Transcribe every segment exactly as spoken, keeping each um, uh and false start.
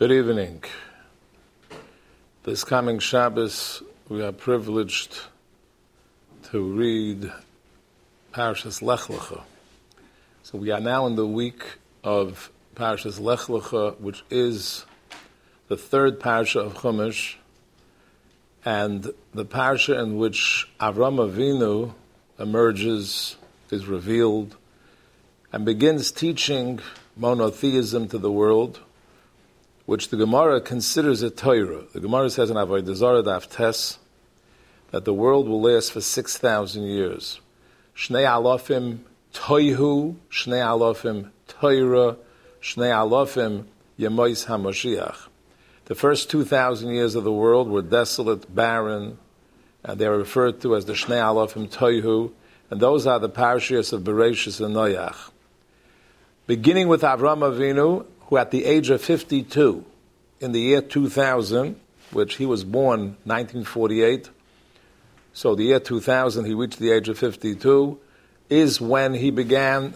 Good evening. This coming Shabbos, we are privileged to read Parshas Lech Lecha. So we are now in the week of Parshas Lech Lecha, which is the third parsha of Chumash, and the parsha in which Avram Avinu emerges, is revealed, and begins teaching monotheism to the world, which the Gemara considers a Torah. The Gemara says in Avodah Zarah Daf Tes that the world will last for six thousand years. Shnei alofim toihu, shnei alofim Torah, shnei alofim yemois haMoshiach. The first two thousand years of the world were desolate, barren, and they are referred to as the shnei alofim toihu, and those are the parashiyos of Bereshis and Noach. Beginning with Avram Avinu, who at the age of fifty-two, in the year two thousand, which he was born nineteen forty-eight, so the year two thousand, he reached the age of fifty-two, is when he began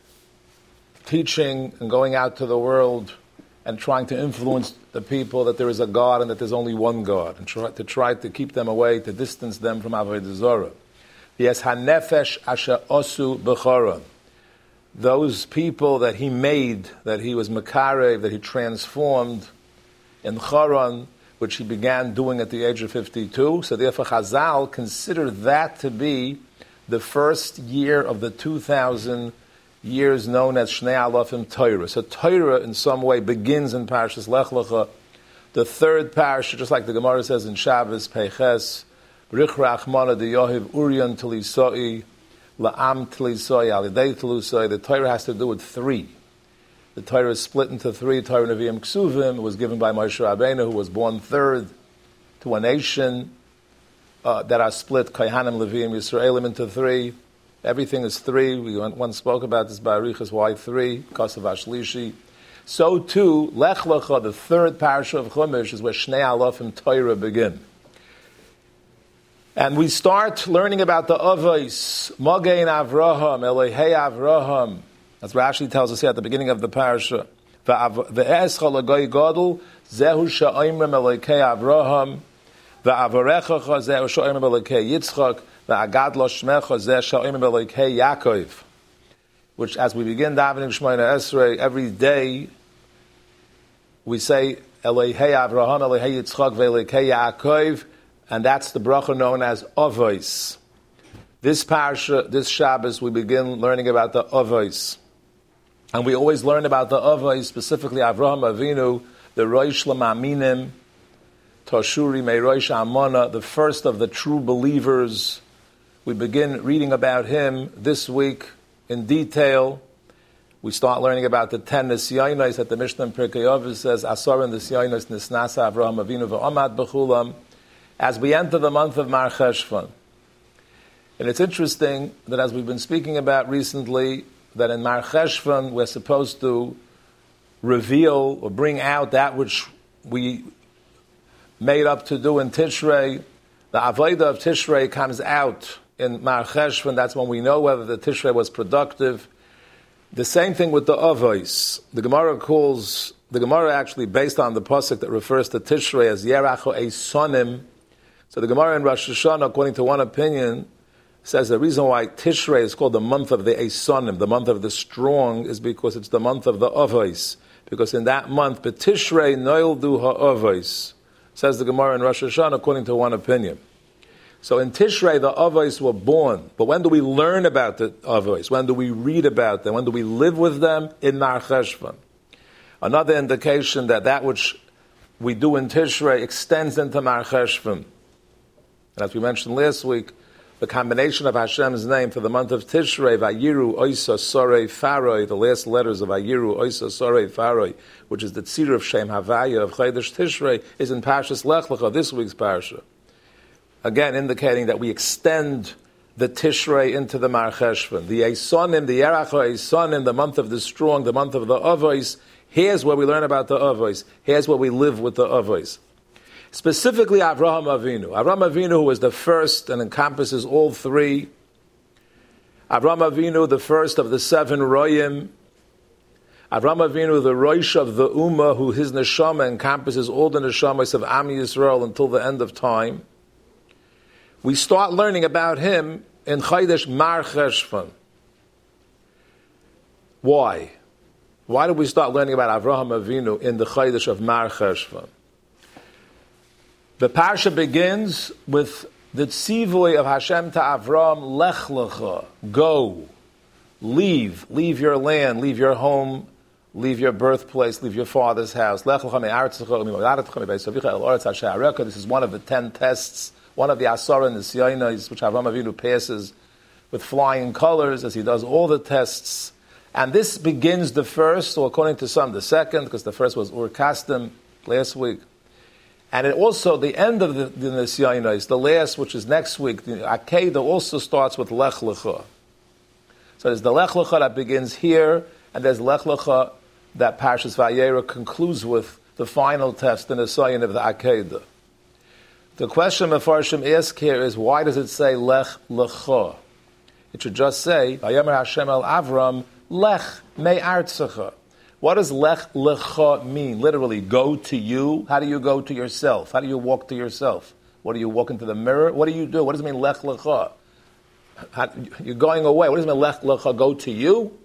teaching and going out to the world and trying to influence the people that there is a God and that there's only one God, and try, to try to keep them away, to distance them from Avodah Zarah. Yes, hanefesh asher osu b'choron. Those people that he made, that he was makarev, that he transformed in Choron, which he began doing at the age of fifty-two. So therefore Chazal consider that to be the first year of the two thousand years known as Shnei Alofim Torah. So Torah in some way begins in Parshas Lech Lecha, the third parsha, just like the Gemara says in Shabbos, Peiches, Rich Rachmana de Yohiv Urion Tlisoi, La'am Tlisoi, Alidei Tlusoi. The Torah has to do with three. The Torah is split into three. Torah Nevi'im Ksuvim was given by Moshe Rabbeinu, who was born third to a nation uh, that are split, Kohanim, Leviim, Yisraelim, into three. Everything is three. We once spoke about this by Arichas, why three? Because of Ashlishi. So too, Lech Lecha, the third parsha of Chumash, is where Shnei Alofim Torah begin. And we start learning about the Avos, Mogein Avraham, Elohei Avraham, as Rashi tells us here at the beginning of the parasha. Ve'escha l'goy gadol, zehu sha'imrim Elohei Avraham, ve'avarechacha zehu sha'imrim Elohei Yitzchak, ve'agad lo shmecha zehu sha'imrim Elohei Yaakov. Which, as we begin davening Shemona Esrei, every day we say Elohei Avraham, Elohei Yitzchak, ve'Elohei Yaakov, and that's the bracha known as Avos. This parsha, this Shabbos, we begin learning about the Avos. And we always learn about the Avos, specifically Avraham Avinu, the Rosh Lamaminim, Toshuri Mei Rosh Amona, the first of the true believers. We begin reading about him this week in detail. We start learning about the ten Nisyonos that the Mishnah in Pirkei Avos says, Asar Nisyonos Nisnasa Avraham Avinu v'Amad B'chulam, as we enter the month of Mar Cheshvan. And it's interesting that as we've been speaking about recently, that in Mar Cheshvan we're supposed to reveal or bring out that which we made up to do in Tishrei. The Avodah of Tishrei comes out in Mar Cheshvan. That's when we know whether the Tishrei was productive. The same thing with the Avos. The Gemara calls, the Gemara actually based on the pasuk that refers to Tishrei as Yeracho Eisonim. So the Gemara in Rosh Hashanah, according to one opinion, says the reason why Tishrei is called the month of the Eisonim, the month of the strong, is because it's the month of the Avos. Because in that month, B'Tishrei noildu ha'avos, says the Gemara in Rosh Hashanah, according to one opinion. So in Tishrei, the Avos were born. But when do we learn about the Avos? When do we read about them? When do we live with them? In Mar Cheshvan. Another indication that that which we do in Tishrei extends into Mar Cheshvan. And as we mentioned last week, the combination of Hashem's name for the month of Tishrei, Vayiru Oisa Sorei Faroi, the last letters of Vayiru Oisa Sorei Faroi, which is the tzir of Shem Havaya of Chodesh Tishrei, is in Parshas Lech Lecha, this week's parsha. Again, indicating that we extend the Tishrei into the Mar Cheshvan. The Eisonim, the Yeracho Eisonim, the month of the strong, the month of the Avos. Here's where we learn about the Avos. Here's where we live with the Avos. Specifically, Avraham Avinu. Avraham Avinu, who was the first and encompasses all three. Avraham Avinu, the first of the seven Royim. Avram Avinu, the Rosh of the Ummah, who his neshama encompasses all the neshamas of Am Yisrael until the end of time. We start learning about him in Chodesh Mar Cheshvan. Why? Why did we start learning about Avraham Avinu in the Chodesh of Mar Cheshvan? The parsha begins with the tzivui of Hashem to Avram, Lech Lecha, go, leave, leave your land, leave your home, leave your birthplace, leave your father's house. Lech Lecha me'aretzecha u'mimodaretcha me'beisavicha el oretz hasher arecha. This is one of the ten tests, one of the Asara Nisyonos, which Avraham Avinu passes with flying colors, as he does all the tests. And this begins the first, or according to some, the second, because the first was Ur Kasdim last week. And it also, the end of the, the Nisyonos, the last, which is next week, the Akedah also starts with Lech Lecha. So there's the Lech Lecha that begins here, and there's Lech Lecha that Parshas Vayera concludes with the final test, the Nisyon of the Akedah. The question Mefarshim ask here is, why does it say Lech Lecha? It should just say, Vayomer Hashem el Avram, Lech me'artzecha. What does Lech Lecha mean? Literally, go to you. How do you go to yourself? How do you walk to yourself? What do you walk into the mirror? What do you do? What does it mean, Lech Lecha? How, you're going away. What does it mean, Lech Lecha? Go to you?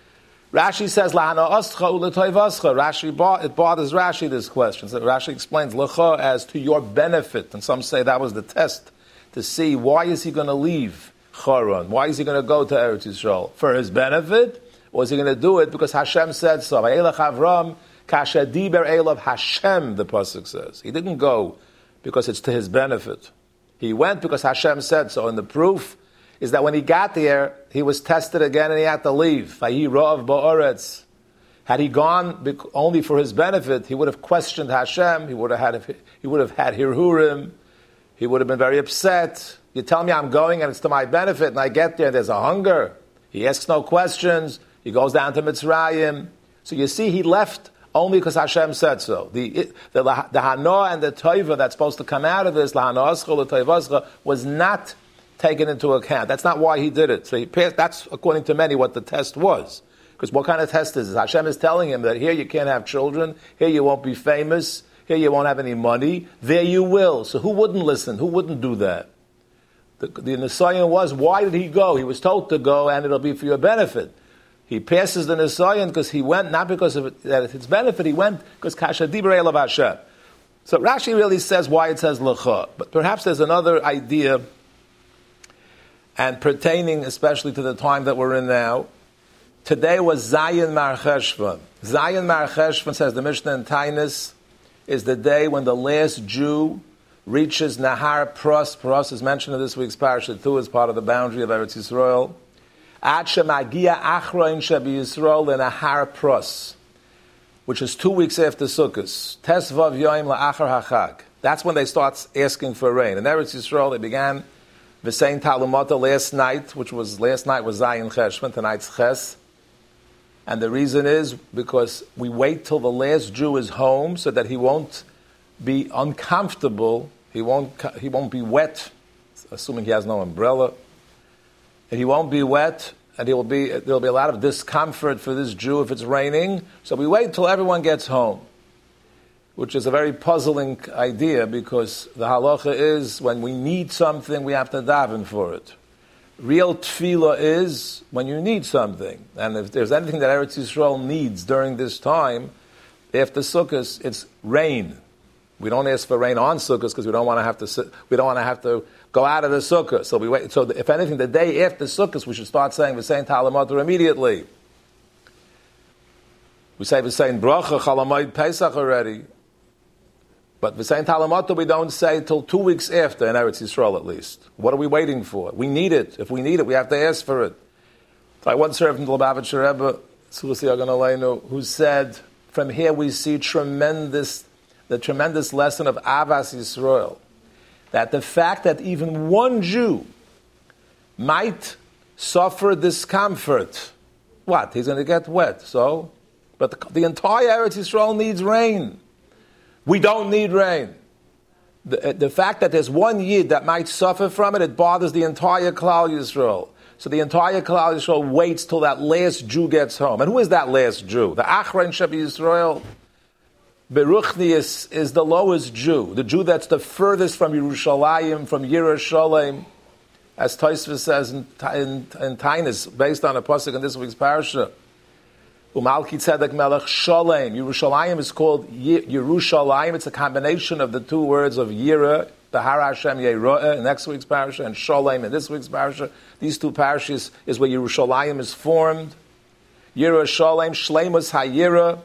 Rashi says, Lahana Ostcha u'letoiv Ostcha. Rashi, it bothers Rashi, this question. So Rashi explains Lecha as to your benefit. And some say that was the test to see why is he going to leave Charan? Why is he going to go to Eretz Yisrael? For his benefit? Or is he going to do it because Hashem said so? Vayelech Avram kasher diber elav Hashem, the pasuk says. He didn't go because it's to his benefit. He went because Hashem said so. And the proof is that when he got there, he was tested again and he had to leave. Vayi ra'av ba'aretz. Had he gone only for his benefit, he would have questioned Hashem. He would have had he would have had hirhurim. He would have been very upset. You tell me I'm going and it's to my benefit, and I get there and there's a hunger. He asks no questions. He goes down to Mitzrayim. So you see, he left only because Hashem said so. The the, the hana and the toiva that's supposed to come out of this, la hana ascha, la toiva ascha, was not taken into account. That's not why he did it. So he passed, that's, according to many, what the test was. Because what kind of test is this? Hashem is telling him that here you can't have children, here you won't be famous, here you won't have any money, there you will. So who wouldn't listen? Who wouldn't do that? The, the Nisayan was, why did he go? He was told to go and it'll be for your benefit. He passes the Nisayan because he went, not because of it, that it's his benefit, he went because Kasha Dibrei Elav Hashem. So Rashi really says why it says Lecha. But perhaps there's another idea, and pertaining especially to the time that we're in now. Today was Zayin Mar Cheshvan. Zayin Mar Cheshvan, says the Mishnah in Tainis, is the day when the last Jew reaches Nahar Pros. Pros is mentioned in this week's parasha too, as part of the boundary of Eretz Yisrael. Ad shemagia achroin shebi Yisrael leNahar Pros, which is two weeks after Sukkot. Tesvav yoim la'achar hachag. That's when they start asking for rain. In Eretz Yisrael, they began v'sein talumata last night, which was last night was Zayin Cheshvan, tonight's Ches. And the reason is because we wait till the last Jew is home so that he won't be uncomfortable. He won't. He won't be wet, assuming he has no umbrella. And he won't be wet, and he will be. There will be a lot of discomfort for this Jew if it's raining. So we wait till everyone gets home, which is a very puzzling idea because the halacha is when we need something, we have to daven for it. Real tefillah is when you need something, and if there's anything that Eretz Yisrael needs during this time, after Sukkot, it's rain. We don't ask for rain on Sukkot because we don't want to have to sit, we don't want to have to go out of the Sukkah. So we wait. So if anything, the day after Sukkot, we should start saying v'sein talamater immediately. We say v'sein bracha chalamayid Pesach already, but v'sein talamater we don't say till two weeks after in Eretz Yisrael at least. What are we waiting for? We need it. If we need it, we have to ask for it. So I once heard from the Lubavitcher Rebbe, Tzlusi Agon Aleinu, who said, from here we see tremendous. The tremendous lesson of Avas Yisrael, that the fact that even one Jew might suffer discomfort, what? He's going to get wet, so? But the, the entire Eretz Yisrael needs rain. We don't need rain. The, the fact that there's one Yid that might suffer from it, it bothers the entire Klal Yisrael. So the entire Klal Yisrael waits till that last Jew gets home. And who is that last Jew? The Achron Sheb Yisrael. Beruchni is, is the lowest Jew, the Jew that's the furthest from Yerushalayim, from Yerushalayim, as Tosfos says in, in, in Tainis, based on a pasuk in this week's parasha. Umalki Tzedek Melech Shalem. Yerushalayim is called Yerushalayim. It's a combination of the two words of Yira, the Har Hashem Yeroeh in next week's parasha, and Shalem in this week's parasha. These two parashas is where Yerushalayim is formed. Yira Shalem, Shleimus HaYira.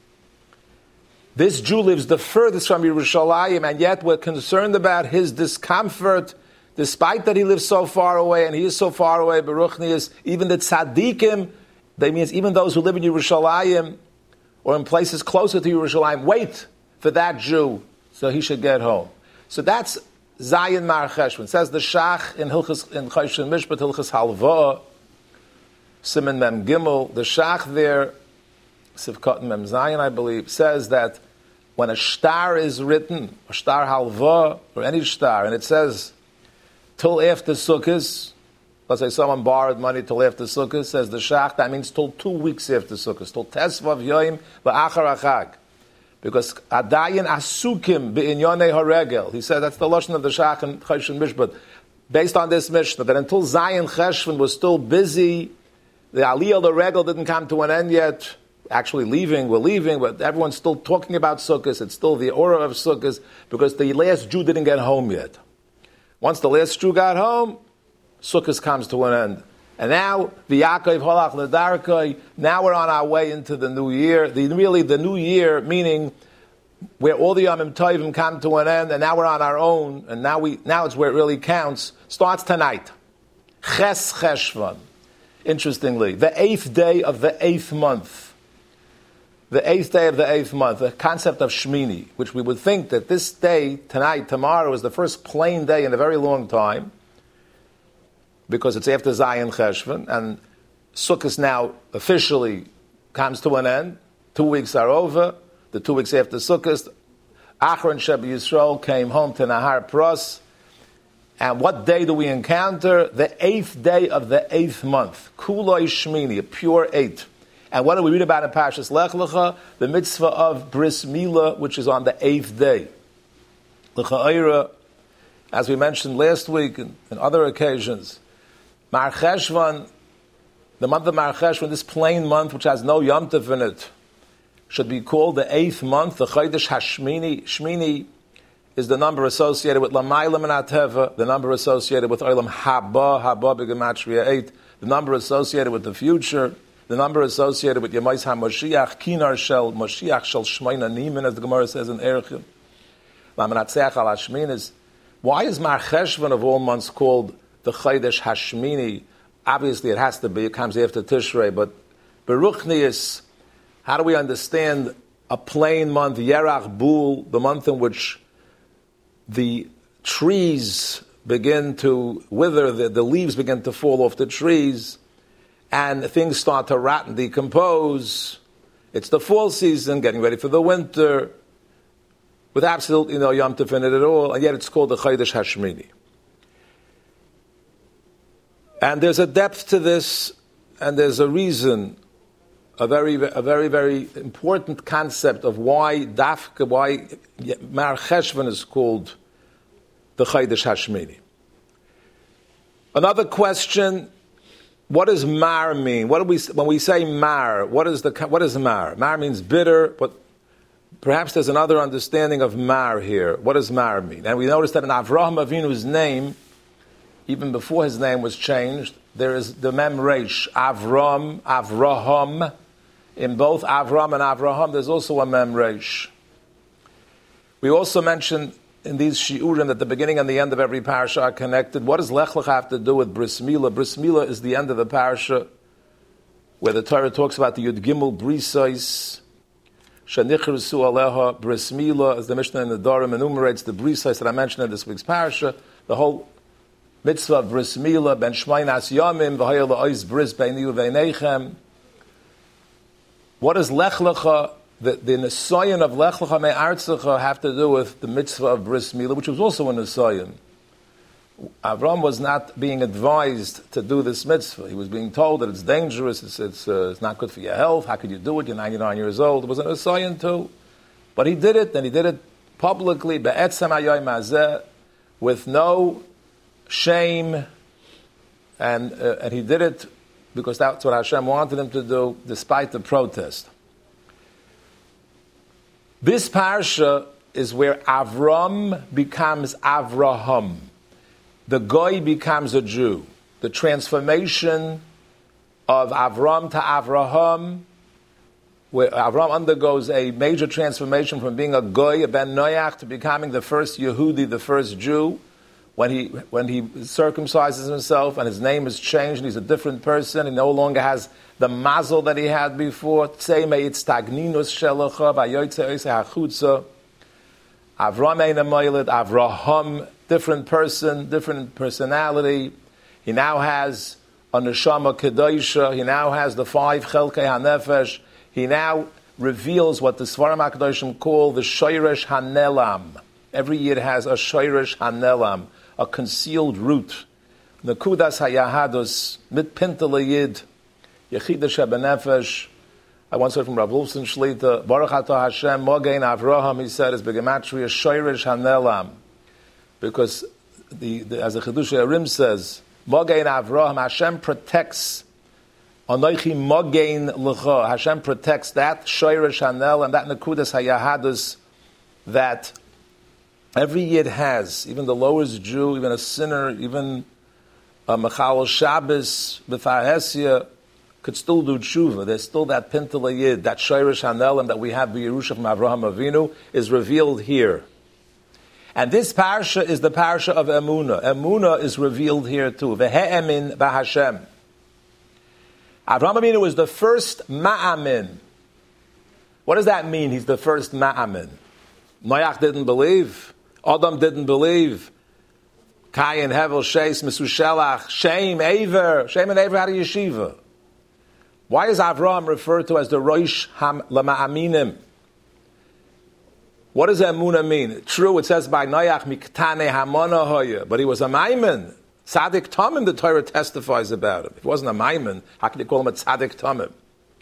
This Jew lives the furthest from Yerushalayim, and yet we're concerned about his discomfort, despite that he lives so far away, and he is so far away. Beruchni is even the tzaddikim. That means even those who live in Yerushalayim or in places closer to Yerushalayim wait for that Jew so he should get home. So that's Zayin Mar Cheshvan. Says the Shach in Hilchas in Choshen Mishpat Hilchas Halva, Siman Mem Gimel. The Shach there, Sivkot Mem Zayin, I believe, says that when a shtar is written, a shtar halva, or any shtar, and it says, till after Sukkot, let's say someone borrowed money till after Sukkot, says the Shach, that means till two weeks after Sukkot, till Tesvav Yoim V'achar HaChag. Because Adayin Asukim B'inyonei HaRegel. He said that's the Lashon of the Shach and Choshen Mishpat. Based on this Mishnah, that until Zayin Cheshvan was still busy, the Aliyah, the Regel didn't come to an end yet, actually leaving, we're leaving, but everyone's still talking about Sukkot. It's still the aura of Sukkot because the last Jew didn't get home yet. Once the last Jew got home, Sukkot comes to an end. And now, the Yaakov Holach L'Darkei, now we're on our way into the new year. The, really, the new year, meaning where all the Yomim Tovim come to an end, and now we're on our own, and now we now it's where it really counts, starts tonight. Ches Cheshvan. Interestingly, the eighth day of the eighth month. The eighth day of the eighth month, the concept of Shmini, which we would think that this day, tonight, tomorrow, is the first plain day in a very long time, because it's after Zayin Cheshvan, and Sukkot now officially comes to an end. Two weeks are over. The two weeks after Sukkot, Achron Sheb Yisrael came home to Nahar Pros. And what day do we encounter? The eighth day of the eighth month. Kuloi Shmini, a pure eight. And what do we read about in Parshas Lech Lecha? The mitzvah of Bris Milah, which is on the eighth day. L'cha'ira, as we mentioned last week and, and other occasions, Mar Cheshvan, the month of Mar Cheshvan, this plain month which has no Yom Tov in it, should be called the eighth month, the Chodesh Hashmini. Shmini is the number associated with Lamayla Menateva, the number associated with Olam Haba, Haba B'Gematria eight, the number associated with the future, the number associated with Yemais HaMoshiach, Kinar Shel Moshiach Shel Shmeina Nimin, as the Gemara says in Erechim. Lamanatzeach Al Hashmin is, why is Mar Cheshvan of all months called the Chodesh Hashmini? Obviously it has to be, it comes after Tishrei, but Beruchni is, how do we understand a plain month, Yerach Bul, the month in which the trees begin to wither, the, the leaves begin to fall off the trees, and things start to rot and decompose. It's the fall season, getting ready for the winter, with absolutely no Yom Tov in it at all, and yet it's called the Chodesh Hashmini. And there's a depth to this, and there's a reason, a very, a very, very important concept of why Dafka, why Mar Cheshvan is called the Chodesh Hashmini. Another question: what does Mar mean? What do we when we say Mar? What is the what is Mar? Mar means bitter, but perhaps there's another understanding of Mar here. What does Mar mean? And we notice that in Avraham Avinu's name, even before his name was changed, there is the Mem Reish, Avram, Avraham. In both Avram and Avraham, there's also a Mem Reish. We also mentioned in these shiurim that the beginning and the end of every parasha are connected. What does Lech Lecha have to do with Bris Milah? Bris Milah is the end of the parasha, where the Torah talks about the Yud Gimel Brisais, Shanichrusu Aleha Bris Milah, as the Mishnah in the Dorim enumerates the Brisais that I mentioned in this week's parasha. The whole mitzvah of Bris Milah, Ben Shmainas Yomim, V'hayel Ois Bris Beini Uveinechem. What does Lech Lecha, the, the Nesayin of Lech Lecha Me'artzecha, have to do with the mitzvah of Bris Milah, which was also a Nesayin? Avram was not being advised to do this mitzvah. He was being told that it's dangerous, it's, it's, uh, it's not good for your health, how could you do it, you're ninety-nine years old. It was an assignment too. But he did it, and he did it publicly, be'etzem hayoyim hazeh, with no shame, and, uh, and he did it because that's what Hashem wanted him to do, despite the protest. This parsha is where Avram becomes Avraham. The Goy becomes a Jew. The transformation of Avram to Avraham, where Avram undergoes a major transformation from being a Goy, a Ben Noach, to becoming the first Yehudi, the first Jew. When he when he circumcises himself and his name is changed and he's a different person, he no longer has the mazel that he had before. Avram ein amoyled, Avraham, different person, different personality. He now has a neshama kedosha. He now has the five chelkei hanefesh. He now reveals what the Svarim HaKadoshim call the shoyresh hanelam. Every year it has a shoyresh hanelam, a concealed root. Nekudas hayahadus mit pintel yid yechida shebenefesh. I once heard from Rav Wolfson Shlita, Baruch Atah Hashem, Mogein Avraham, he said, is begematria shoyresh hanelam. Because, the, the, as the Chidush Arim says, Mogein Avraham, Hashem protects, Anoichi Mogein L'cha, Hashem protects that shoyresh hanelam, that nekudas hayahadus, that every Yid has, even the lowest Jew, even a sinner, even a Mechal Shabbos, B'Farhesia, could still do tshuva. There's still that pintel Yid, that shoyresh hanelam that we have b'Yerusha from Avraham Avinu is revealed here. And this parsha is the parsha of Emunah. Emunah is revealed here too. Ve'e'emin b'Hashem. Avraham Avinu was the first ma'amin. What does that mean? He's the first ma'amin. Noach didn't believe. Adam didn't believe. Kayin, Hevel, Sheis, Mesushelach, Shem, Aver. Shem and Aver had a yeshiva. Why is Avraham referred to as the Rosh Lama'aminim? What does Emunah mean? True, it says by Noach, Miktane Hamona Hoya, but he was a Maimin. Tzaddik Tamim, the Torah testifies about him. If he wasn't a Maimin, how can you call him a Tzaddik Tamim?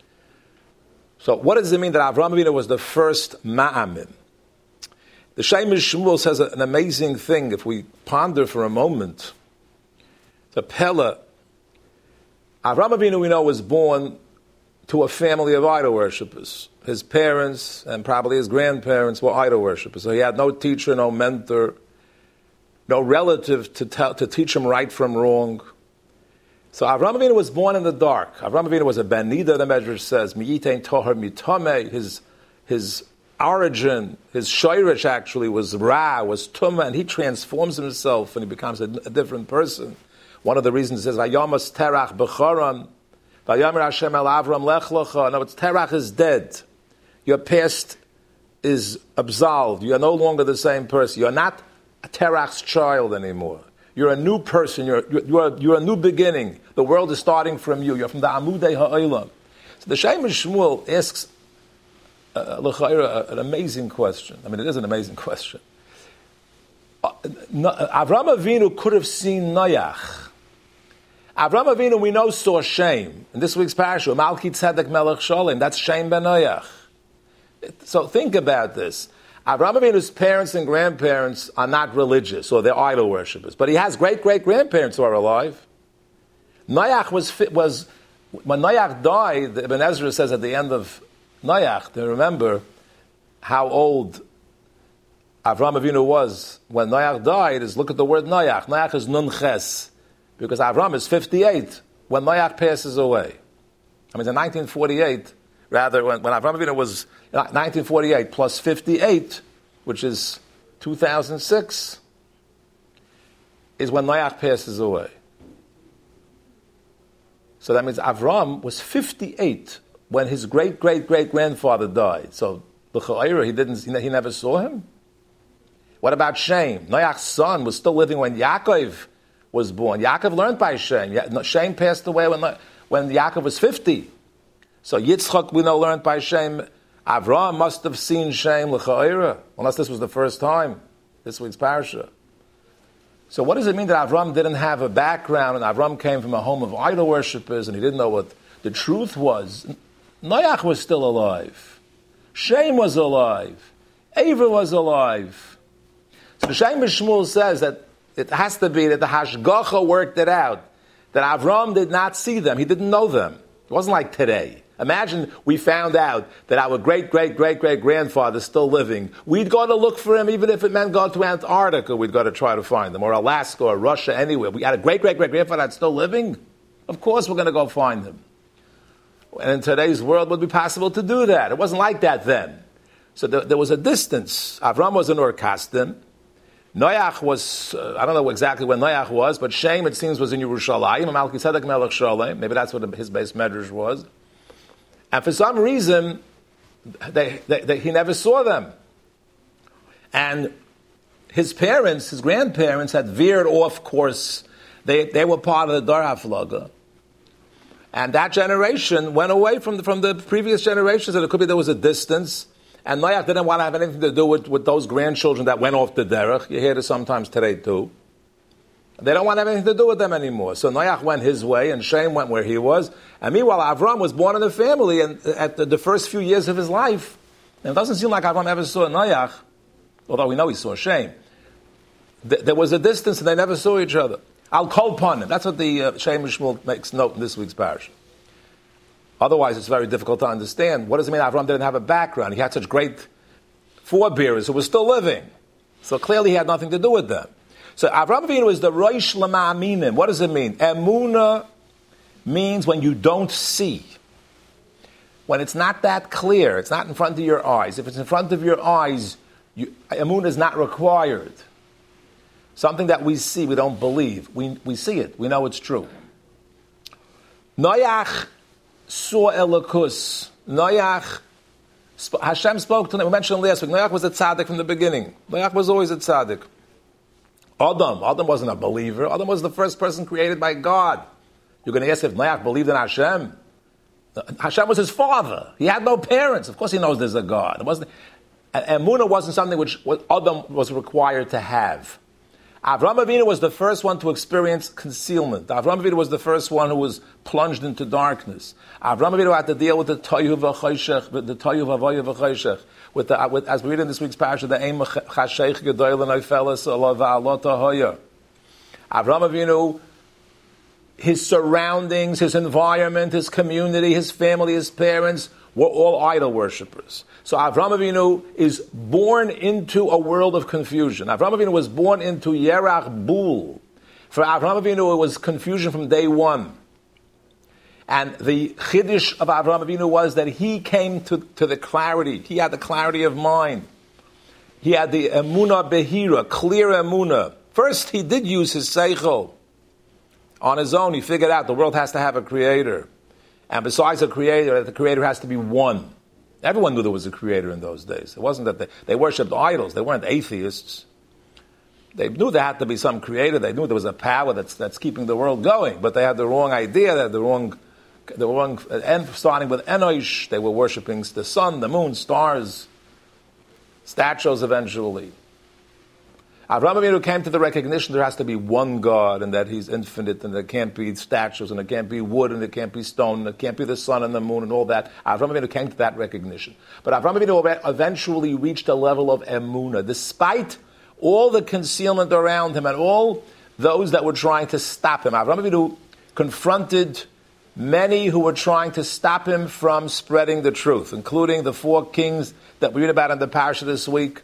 So what does it mean that Avraham Avinu was the first Ma'amin? The Shemesh Shmuel says an amazing thing, if we ponder for a moment. The Pella, Avraham Avinu, we know, was born to a family of idol worshippers. His parents and probably his grandparents were idol worshippers. So he had no teacher, no mentor, no relative to tell, to teach him right from wrong. So Avraham Avinu was born in the dark. Avraham Avinu was a Ben Nida, the Medrash says, Mi'itein Tohar Mitame. His his origin, his shoyresh actually was Ra, was Tumah, and he transforms himself and he becomes a, a different person. One of the reasons it says, Vayamas Terach B'choran, Vayamer Hashem El Avram Lech Lecha. No, it's Terach is dead. Your past is absolved. You are no longer the same person. You're not a Terach's child anymore. You're a new person. You're, you're, you're a new beginning. The world is starting from you. You're from the Amudei Ha'olam. So the Shemesh Shmuel asks uh, L'chaira, an amazing question. I mean, it is an amazing question. Uh, Avraham Avinu could have seen Noach. Avraham Avinu, we know, saw Shem. In this week's parasha, Malki Tzedek Melech Sholem, that's Shem ben Noach. So think about this. Avraham Avinu's parents and grandparents are not religious, or they're idol worshippers. But he has great-great-grandparents who are alive. Noach was, was when Noach died, Ibn Ezra says at the end of Noach, to remember how old Avraham Avinu was when Noach died, is look at the word Noach. Noach is Nun Ches. Because Avram is fifty-eight when Noach passes away. I mean, in nineteen forty-eight, rather, when, when Avram Avinu was nineteen forty-eight plus fifty-eight, which is two thousand six, is when Noach passes away. So that means Avram was fifty-eight when his great-great-great-grandfather died. So, the Cha'ira, he didn't, he never saw him. What about Shem? Noach's son was still living when Yaakov was born. Yaakov learned by Shem. Shem passed away when, when Yaakov was fifty. So Yitzchak, we know, learned by Shem. Avraham must have seen Shem l'cha'ira, unless this was the first time, this week's parasha. So what does it mean that Avram didn't have a background and Avram came from a home of idol worshippers and he didn't know what the truth was? Noach was still alive. Shem was alive. Ava was alive. So the Shem Shmuel says that it has to be that the Hashgacha worked it out, that Avram did not see them. He didn't know them. It wasn't like today. Imagine we found out that our great-great-great-great-grandfather is still living. We'd go to look for him, even if it meant going to Antarctica, we'd go to try to find him, or Alaska, or Russia, anywhere. We had a great-great-great-grandfather that's still living? Of course we're going to go find him. And in today's world, it would be possible to do that. It wasn't like that then. So there, there was a distance. Avram was in Ur Kasdim. Noach was, uh, I don't know exactly when Noach was, but Shem, it seems, was in Yerushalayim. Melchizedek Melech Shalem. Maybe that's what his base medrash was. And for some reason, they, they, they, he never saw them. And his parents, his grandparents, had veered off course. They, they were part of the Dor HaFlaga. And that generation went away from the, from the previous generations, and it could be there was a distance. And Noach didn't want to have anything to do with, with those grandchildren that went off the derech. You hear this sometimes today too. They don't want to have anything to do with them anymore. So Noach went his way, and Shem went where he was. And meanwhile, Avram was born in a family, and at the, the first few years of his life, and it doesn't seem like Avram ever saw Noach, although we know he saw Shem. Th- there was a distance, and they never saw each other. I'll call upon him. That's what the uh, Shem Shmuel makes note in this week's parish. Otherwise, it's very difficult to understand. What does it mean Avram didn't have a background? He had such great forebears who were still living. So clearly he had nothing to do with them. So Avram Avinu is the Rosh Lama'aminim. What does it mean? Emunah means when you don't see. When it's not that clear, it's not in front of your eyes. If it's in front of your eyes, you, Emunah is not required. Something that we see, we don't believe. We, we see it. We know it's true. Noach saw Elokus. Noach, Hashem spoke to him. We mentioned last week, Noach was a tzaddik from the beginning. Noach was always a tzaddik. Adam, Adam wasn't a believer. Adam was the first person created by God. You're going to ask if Noach believed in Hashem? Hashem was his father. He had no parents. Of course he knows there's a God. It wasn't, and Emunah wasn't something which Adam was required to have. Avram Avinu was the first one to experience concealment. Avram Avinu was the first one who was plunged into darkness. Avram Avinu had to deal with the toyu v'choshech, the toyu v'avoyu v'choshech, with the, with, as we read in this week's parasha, the aim chasheich gedoyel noifeles alav va'alot hahoya. Avram Avinu, his surroundings, his environment, his community, his family, his parents were all idol worshippers. So Avram Avinu is born into a world of confusion. Avram Avinu was born into Yerach Bul. For Avram Avinu, it was confusion from day one. And the chiddush of Avram Avinu was that he came to, to the clarity. He had the clarity of mind. He had the emunah behira, clear emunah. First, he did use his seichel. On his own, he figured out the world has to have a creator. And besides a creator, the creator has to be one. Everyone knew there was a creator in those days. It wasn't that they, they worshipped idols. They weren't atheists. They knew there had to be some creator. They knew there was a power that's that's keeping the world going. But they had the wrong idea. They had the wrong, the wrong. And starting with Enosh, they were worshipping the sun, the moon, stars, statues. Eventually, Avraham Avinu came to the recognition there has to be one God, and that He's infinite, and there can't be statues, and there can't be wood, and there can't be stone, and there can't be the sun and the moon, and all that. Avraham Avinu came to that recognition. But Avraham Avinu eventually reached a level of emunah, despite all the concealment around him and all those that were trying to stop him. Avraham Avinu confronted many who were trying to stop him from spreading the truth, including the four kings that we read about in the parasha this week.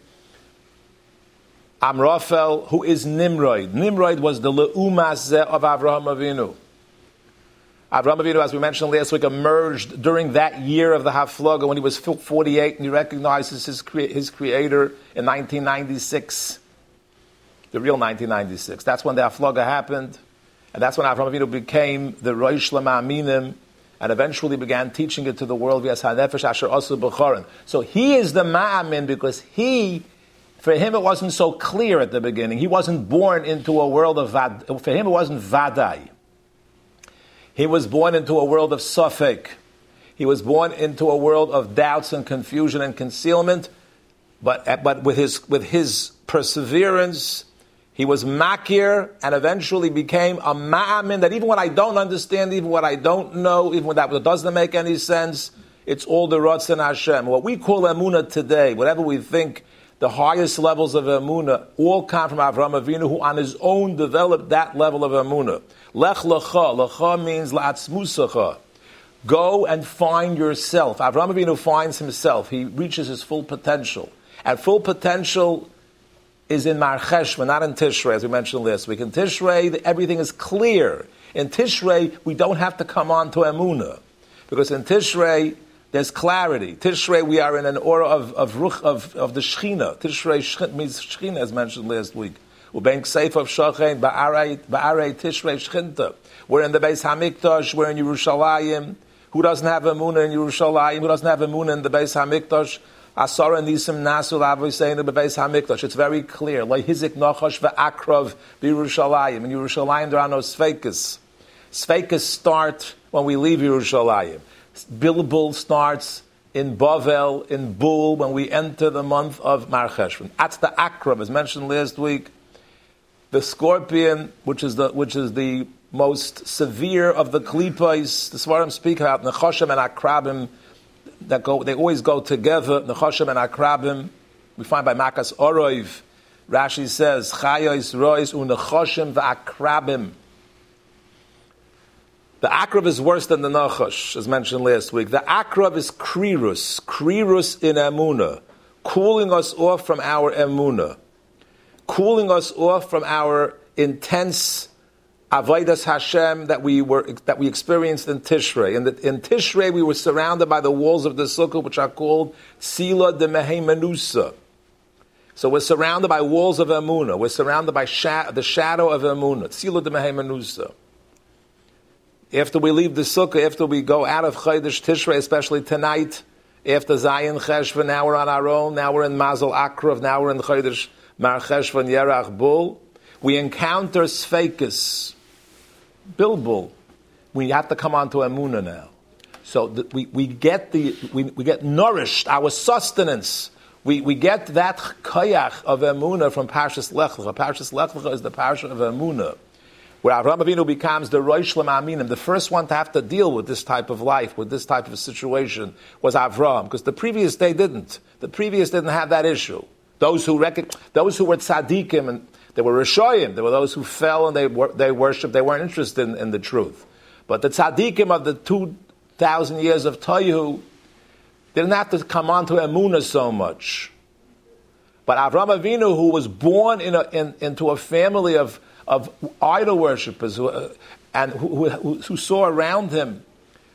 Amraphel, who is Nimrod. Nimrod was the Leumas of Avraham Avinu. Avraham Avinu, as we mentioned last week, emerged during that year of the Haflaga when he was forty-eight, and he recognizes his, crea- his creator in nineteen ninety-six. The real nineteen ninety-six. That's when the Haflaga happened, and that's when Avraham Avinu became the Rosh Lama'aminim, and eventually began teaching it to the world. So he is the Ma'amin because he... For him, it wasn't so clear at the beginning. He wasn't born into a world of vad. For him, it wasn't vadai. He was born into a world of safek. He was born into a world of doubts and confusion and concealment. But but with his with his perseverance, He was makir and eventually became a ma'amin, that even what I don't understand, even what I don't know, even when that doesn't make any sense, it's all the Ratzon Hashem. What we call emunah today, whatever we think, the highest levels of emunah, all come from Avraham Avinu, who on his own developed that level of emunah. Lech lecha, lecha means la'atzmusacha. Go and find yourself. Avraham Avinu finds himself. He reaches his full potential. And full potential is in Mar Cheshvan, not in Tishrei, as we mentioned last week. In Tishrei, everything is clear. In Tishrei, we don't have to come on to Emunah. Because in Tishrei, there's clarity. Tishrei, we are in an aura of of, ruch, of, of the Shechina. Tishrei Shechina means Shechina, as mentioned last week. Ubein Kseif of Shachain, Ba'arei Tishrei Shechinta. We're in the Beis HaMikdash, we're in Yerushalayim. Who doesn't have Emunah in Yerushalayim? Who doesn't have Emunah in the Beis HaMikdash? Asara Nisim Nasul Avoseinu Bebeis HaMikdash. It's very clear. Lehizik Nachash ve'akrav b'Yerushalayim. In Yerushalayim there are no Sveikas. Sveikas start when we leave Yerushalayim. Bilbul starts in Bavel, in Bul, when we enter the month of Mar Cheshvan. That's the akrav, as mentioned last week. The scorpion, which is the which is the most severe of the klipos. The Svarim speak about Nechashim and Akrabim. That go, they always go together. Nechashim and Akrabim. We find by Makas Oroiv, Rashi says, Chayos Rois uNechashim v'Akrabim. The Akrav is worse than the Nachash, as mentioned last week. The Akrav is Krirus, Krirus in Emunah, cooling us off from our Emunah, cooling us off from our intense Avodas Hashem that we were that we experienced in Tishrei. In, the, in Tishrei, we were surrounded by the walls of the Sukkah, which are called Sila de Mehemenusa. So we're surrounded by walls of Emunah. We're surrounded by sha- the shadow of Emunah. Sila de Mehemenusa. After we leave the Sukkah, after we go out of Chodesh Tishrei, especially tonight, after Zayin Cheshvan, now we're on our own. Now we're in Mazel Akrav. Now we're in Chodesh Mar Cheshvan Yerach Bul. We encounter Sfeikus. Bilbul, we have to come on to Emunah now. So the, we, we get the we, we get nourished, our sustenance. We we get that koyach of Emunah from Parshas Lech Lecha. Parshas Lech Lecha is the parsha of Emunah, where Avraham Avinu becomes the Rosh L'Ma'aminim. The first one to have to deal with this type of life, with this type of situation, was Avraham, because the previous day didn't. The previous didn't have that issue. Those who rec- those who were tzaddikim and there were Rishoyim. There were those who fell and they wor- they worshipped. They weren't interested in, in the truth. But the tzaddikim of the two thousand years of Tohu didn't have to come on to Emunah so much. But Avraham Avinu, who was born in, a, in into a family of of idol worshippers, who, uh, and who, who, who saw around him,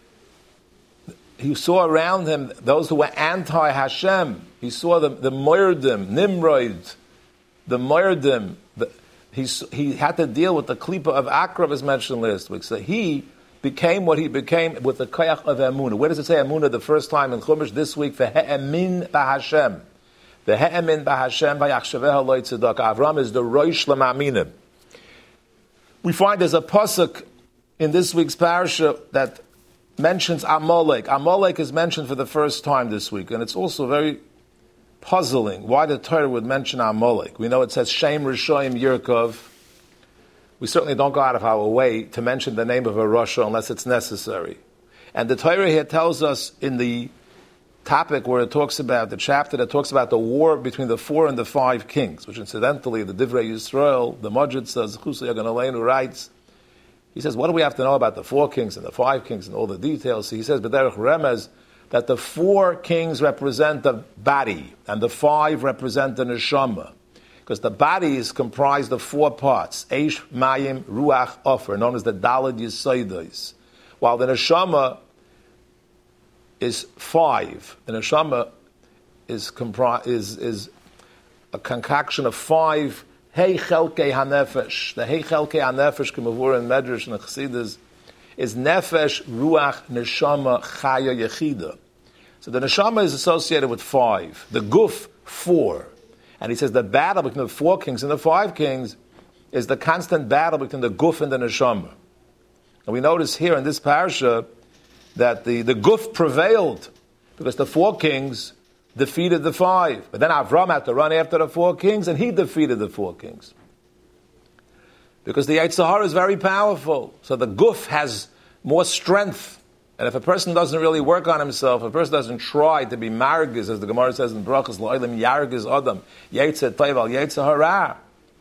he saw around him those who were anti Hashem. He saw the the Moirdim, Nimrod, the Moirdim. The, he, he had to deal with the klipa of Akrav, as mentioned last week. So he became what he became with the koyach of Emunah. Where does it say Emunah the first time in Chumash this week? Ve'emin b'Hashem. Ve'emin b'Hashem v'yachshaveha lo tzedak. Avram is the Rosh L'Ma'aminim. We find there's a pasuk in this week's parasha that mentions Amalek. Amalek is mentioned for the first time this week, and it's also very puzzling why the Torah would mention Amalek. We know it says Shem Rishoyim Yerkov. We certainly don't go out of our way to mention the name of a Rasha unless it's necessary. And the Torah here tells us in the topic where it talks about, the chapter that talks about the war between the four and the five kings, which incidentally, the Divrei Yisrael, the Majid says, Chusay Yagan Aleinu writes, he says, what do we have to know about the four kings and the five kings and all the details? So he says, B'derech Remez, that the four kings represent the body and the five represent the neshama. Because the body is comprised of four parts, Eish, Mayim, Ruach, Ofer, known as the Daled Yesodis. While the neshama is five. The neshama is, compri- is, is a concoction of five Hei Chelkei HaNefesh. The Hei Chelkei HaNefesh, K'mavur in Medrash and Chassidus, is Nefesh, Ruach, Neshama, Chaya, Yechida. So the Neshama is associated with five. The Guf, four. And he says the battle between the four kings and the five kings is the constant battle between the Guf and the Neshama. And we notice here in this parasha that the, the Guf prevailed because the four kings defeated the five. But then Avram had to run after the four kings and he defeated the four kings. Because the Yetzer Hara is very powerful. So the guf has more strength. And if a person doesn't really work on himself, if a person doesn't try to be margiz, as the Gemara says in Brachas, Lo'olam yargiz adam, Yetzer Tov al Yetzer Hara,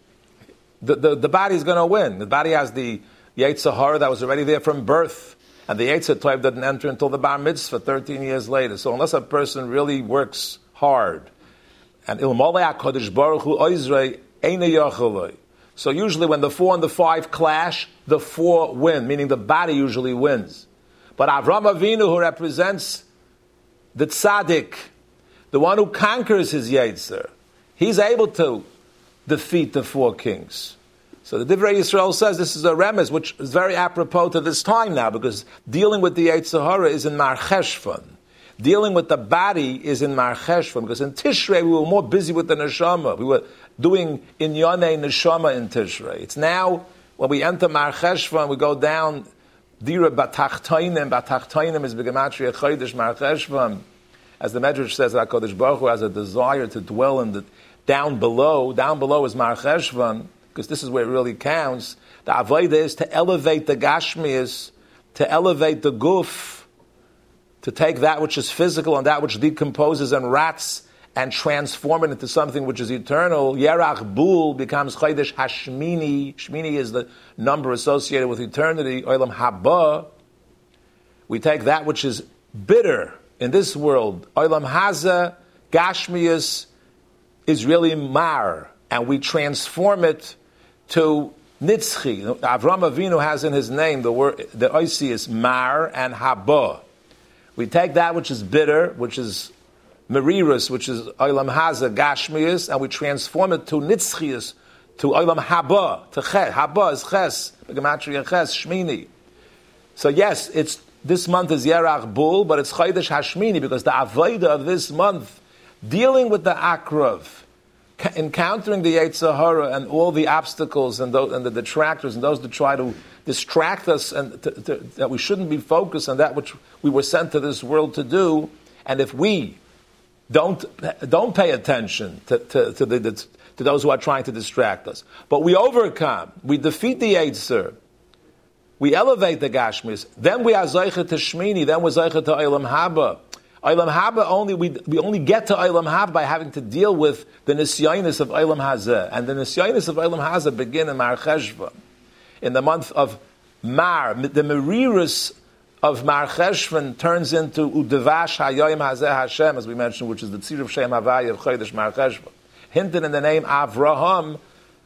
the, the, the body is going to win. The body has the Yetzer Hara that was already there from birth. And the Yetzer Tov didn't enter until the Bar Mitzvah thirteen years later. So unless a person really works hard, and Ilmolei HaKadosh Baruch Hu Oizrei Eina Yachaloi. So usually when the four and the five clash, the four win, meaning the body usually wins. But Avram Avinu, who represents the tzaddik, the one who conquers his Yetzer, he's able to defeat the four kings. So the Divrei Yisrael says this is a remez, which is very apropos to this time now, because dealing with the Yetzer Hara is in Mar Cheshvan. Dealing with the body is in Mar Cheshvan, because in Tishrei we were more busy with the neshama. We were doing Inyanei neshama in Tishrei. It's now, when we enter Mar Cheshvan, we go down Dira Batachtainim. Batachtainim is B'gematria Chodesh Mar Cheshvan. As the Medrash says, HaKadosh Baruch Hu has a desire to dwell in the down below. Down below is Mar Cheshvan, because this is where it really counts. The Avodah is to elevate the Gashmias, to elevate the Guf, to take that which is physical and that which decomposes and rats and transform it into something which is eternal. Yerach Bul becomes Chodesh Hashmini. Shmini is the number associated with eternity. Olam Haba. We take that which is bitter in this world. Olam Haza, Gashmias, is really Mar. And we transform it to Nitzchi. Avram Avinu has in his name the word, the Oisi is Mar and Haba. We take that which is bitter, which is Merirus, which is Olam Haza, Gashmias, and we transform it to Nitzchias, to Olam Haba, to Ches. Haba is Ches, Gematria Ches, Shmini. So yes, it's this month is Yerach Bul, but it's Chodesh Hashmini, because the Avodah of this month, dealing with the Akrav, encountering the Yetzer Hara and all the obstacles and, those, and the detractors and those that try to distract us and to, to, that we shouldn't be focused on that which we were sent to this world to do. And if we don't don't pay attention to, to, to, the, to those who are trying to distract us, but we overcome, we defeat the Yetzer, we elevate the Gashmis, then we are Zeicha to Shmini, then we're Zeicha to Olam Haba. Olam Haba only, we, we only get to Olam Haba by having to deal with the Nisyonis of Olam Hazeh. And the Nisyonis of Olam Hazeh begin in Mar Cheshvan. In the month of Mar, the Merirus of Mar Cheshvan turns into Udevash Hayoim Hazeh Hashem, as we mentioned, which is the Tzir of Shem Havaya of Chodesh Mar Cheshvan. Hinted in the name Avraham,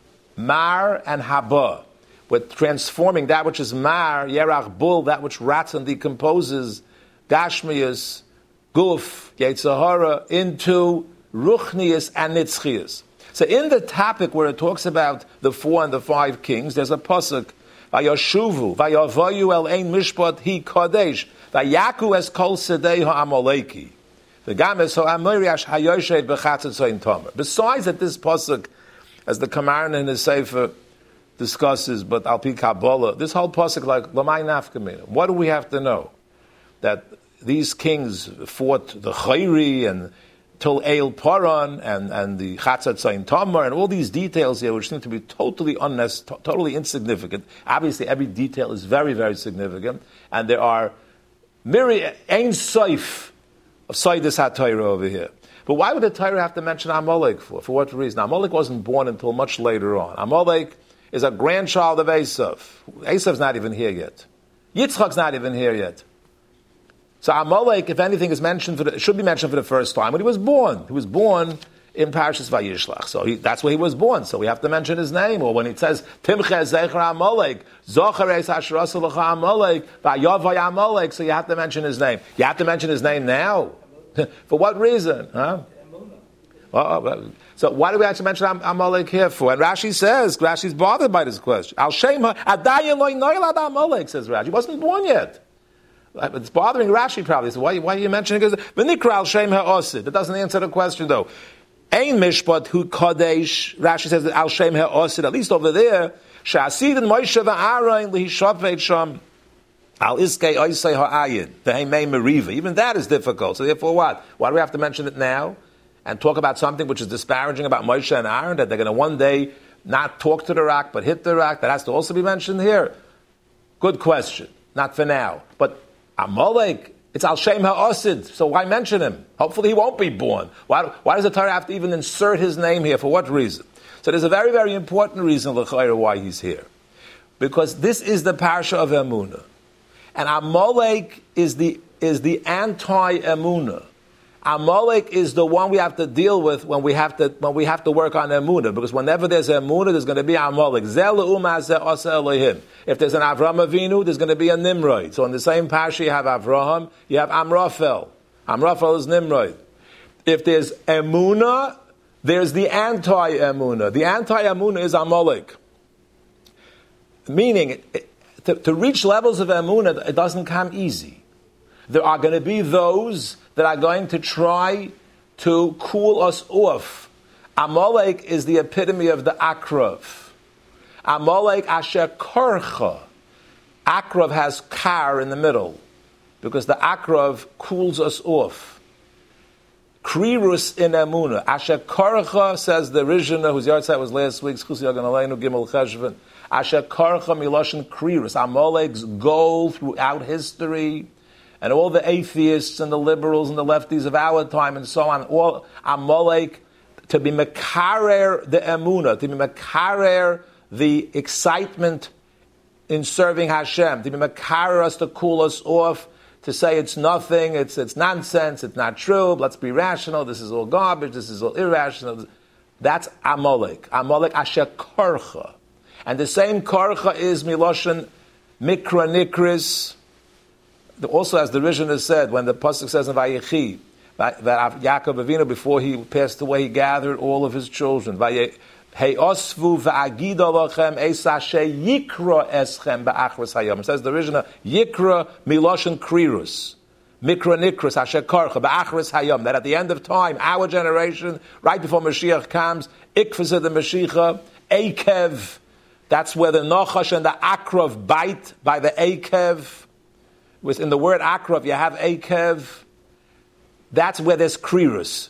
Mar and Haba. We're transforming that which is Mar, Yerach Bul, that which rats and decomposes, Gashmias, Guf, Yetzer Hara, into Ruchnias and Nitzchias. So in the topic where it talks about the four and the five kings, there's a pasuk, Vayashuvu, Vayavayu el ein mishpat hi kadesh, Vayaku es kol sedei ha'amaleki, V'gam es ha'amiriash hayoshed b'chatzat soin tomer. Besides that, this pasuk, as the Kamarna in his Sefer discusses, but al pi Kabbalah, this whole pasuk, like, Lamai nafkamina, what do we have to know? That these kings fought the Chayri and Tul Eil Paran and, and the Chatzat Zayin Tamar and all these details here, which seem to be totally unnecessary, totally insignificant. Obviously, every detail is very, very significant, and there are myriad ein soif of Sayyidus HaTorah over here. But why would the Torah have to mention Amalek for? For what reason? Amalek wasn't born until much later on. Amalek is a grandchild of Esav. Esav's not even here yet. Yitzchak's not even here yet. So Amalek, if anything, is mentioned for the, should be mentioned for the first time when he was born. He was born in Parashas Vayishlach, so he, that's where he was born. So we have to mention his name. Or when it says Timche Zecher Amalek, Zocher Es Asheras Lecha Amalek, Vayavay Amalek, so you have to mention his name. You have to mention his name now. For what reason? Huh? Well, so why do we actually mention Am- Amalek here for? And Rashi says, Rashi's bothered by this question. Al Shema Adayin Loy Noilad Amalek, says Rashi. He wasn't born yet. It's bothering Rashi probably. So why, why are you mentioning it? V'nikra al shem ha'osid. That doesn't answer the question though. Ein mishpat hu kadesh. Rashi says that al shem ha'osid. At least over there, she'asid and Moshe v'Aaron lihishaveit sham al iskei oisei ha'ayid v'heimei meriva. Even that is difficult. So therefore, what? Why do we have to mention it now and talk about something which is disparaging about Moshe and Aaron, that they're going to one day not talk to the rock, but hit the rock. That has to also be mentioned here. Good question. Not for now. But Amalek, it's Al Shem HaOsid, so why mention him? Hopefully he won't be born. Why, why does the Torah have to even insert his name here? For what reason? So there's a very, very important reason, l'chayra, why he's here. Because this is the Parsha of Emunah. And Amalek is the, is the anti-Emunah. Amalek is the one we have to deal with when we have to when we have to work on Emunah, because whenever there's Emunah, there's going to be Amalek. If there's an Avram Avinu, there's going to be a Nimrod. So in the same parsha you have Avraham, you have Amraphel. Amraphel is Nimrod. If there's Emunah, there's the anti-Emunah. The anti-Emunah is Amalek. Meaning, to, to reach levels of Emunah, it doesn't come easy. There are going to be those that are going to try to cool us off. Amalek is the epitome of the Akrav. Amalek asher korcha. Akrav has kar in the middle, because the Akrav cools us off. Krirus in Emunah. Asher korcha, says the Rishonah, whose yard site was last week, Schusi Yagan Aleinu Gimel Cheshvan. Asher korcha miloshin krirus. Amalek's goal throughout history, and all the atheists and the liberals and the lefties of our time and so on, all Amalek, to be mekarer the emunah, to be mekarer the excitement in serving Hashem, to be mekarer us, to cool us off, to say it's nothing, it's it's nonsense, it's not true, let's be rational, this is all garbage, this is all irrational. That's Amalek. Amalek asher korcha. And the same korcha is miloshen mikra nikris. Also, as the Rishon has said, when the pasuk says in Vayechi that Yaakov Avinu, before he passed away, he gathered all of his children. Hey osvu va'agida lachem esa yikra eschem ba'achras hayom. It says the Rishon yikra miloshen krirus, mikra nikras asher karcha ba'achras hayom. That at the end of time, our generation, right before Mashiach comes, ikfasa the Mashiach, akev. That's where the Nachash and the Akrav bite by the akev. In the word Akrav, you have Akev. That's where there's Krirus.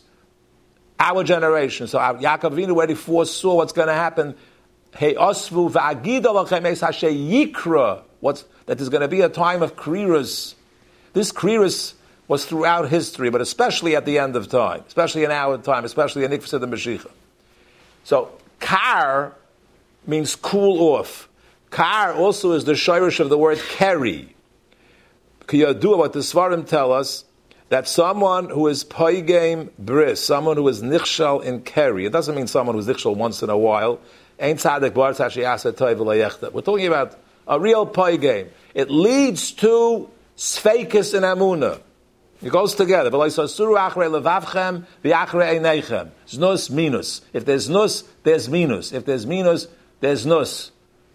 Our generation. So Yaakov Avinu already foresaw what's going to happen. Hey osvu va'agida lachem es hashe yikra. What's that? There's going to be a time of Krirus. This Krirus was throughout history, but especially at the end of time, especially in our time, especially in Ikfasa the Mashiach. So Kar means cool off. Kar also is the shirish of the word keri. Kiyadua, what the Svarim tell us, that someone who is poigem bris, someone who is nichshal in keri, it doesn't mean someone who is nichshal once in a while. Ain't tzaddik bar tashi asa toiv v'layechta. We're talking about a real poigem. It leads to sfeikis in amuna. It goes together. V'loisasuru achrei levavchem v'achrei einechem. Znus minus. If there's nus, there's minus. If there's minus, there's nus.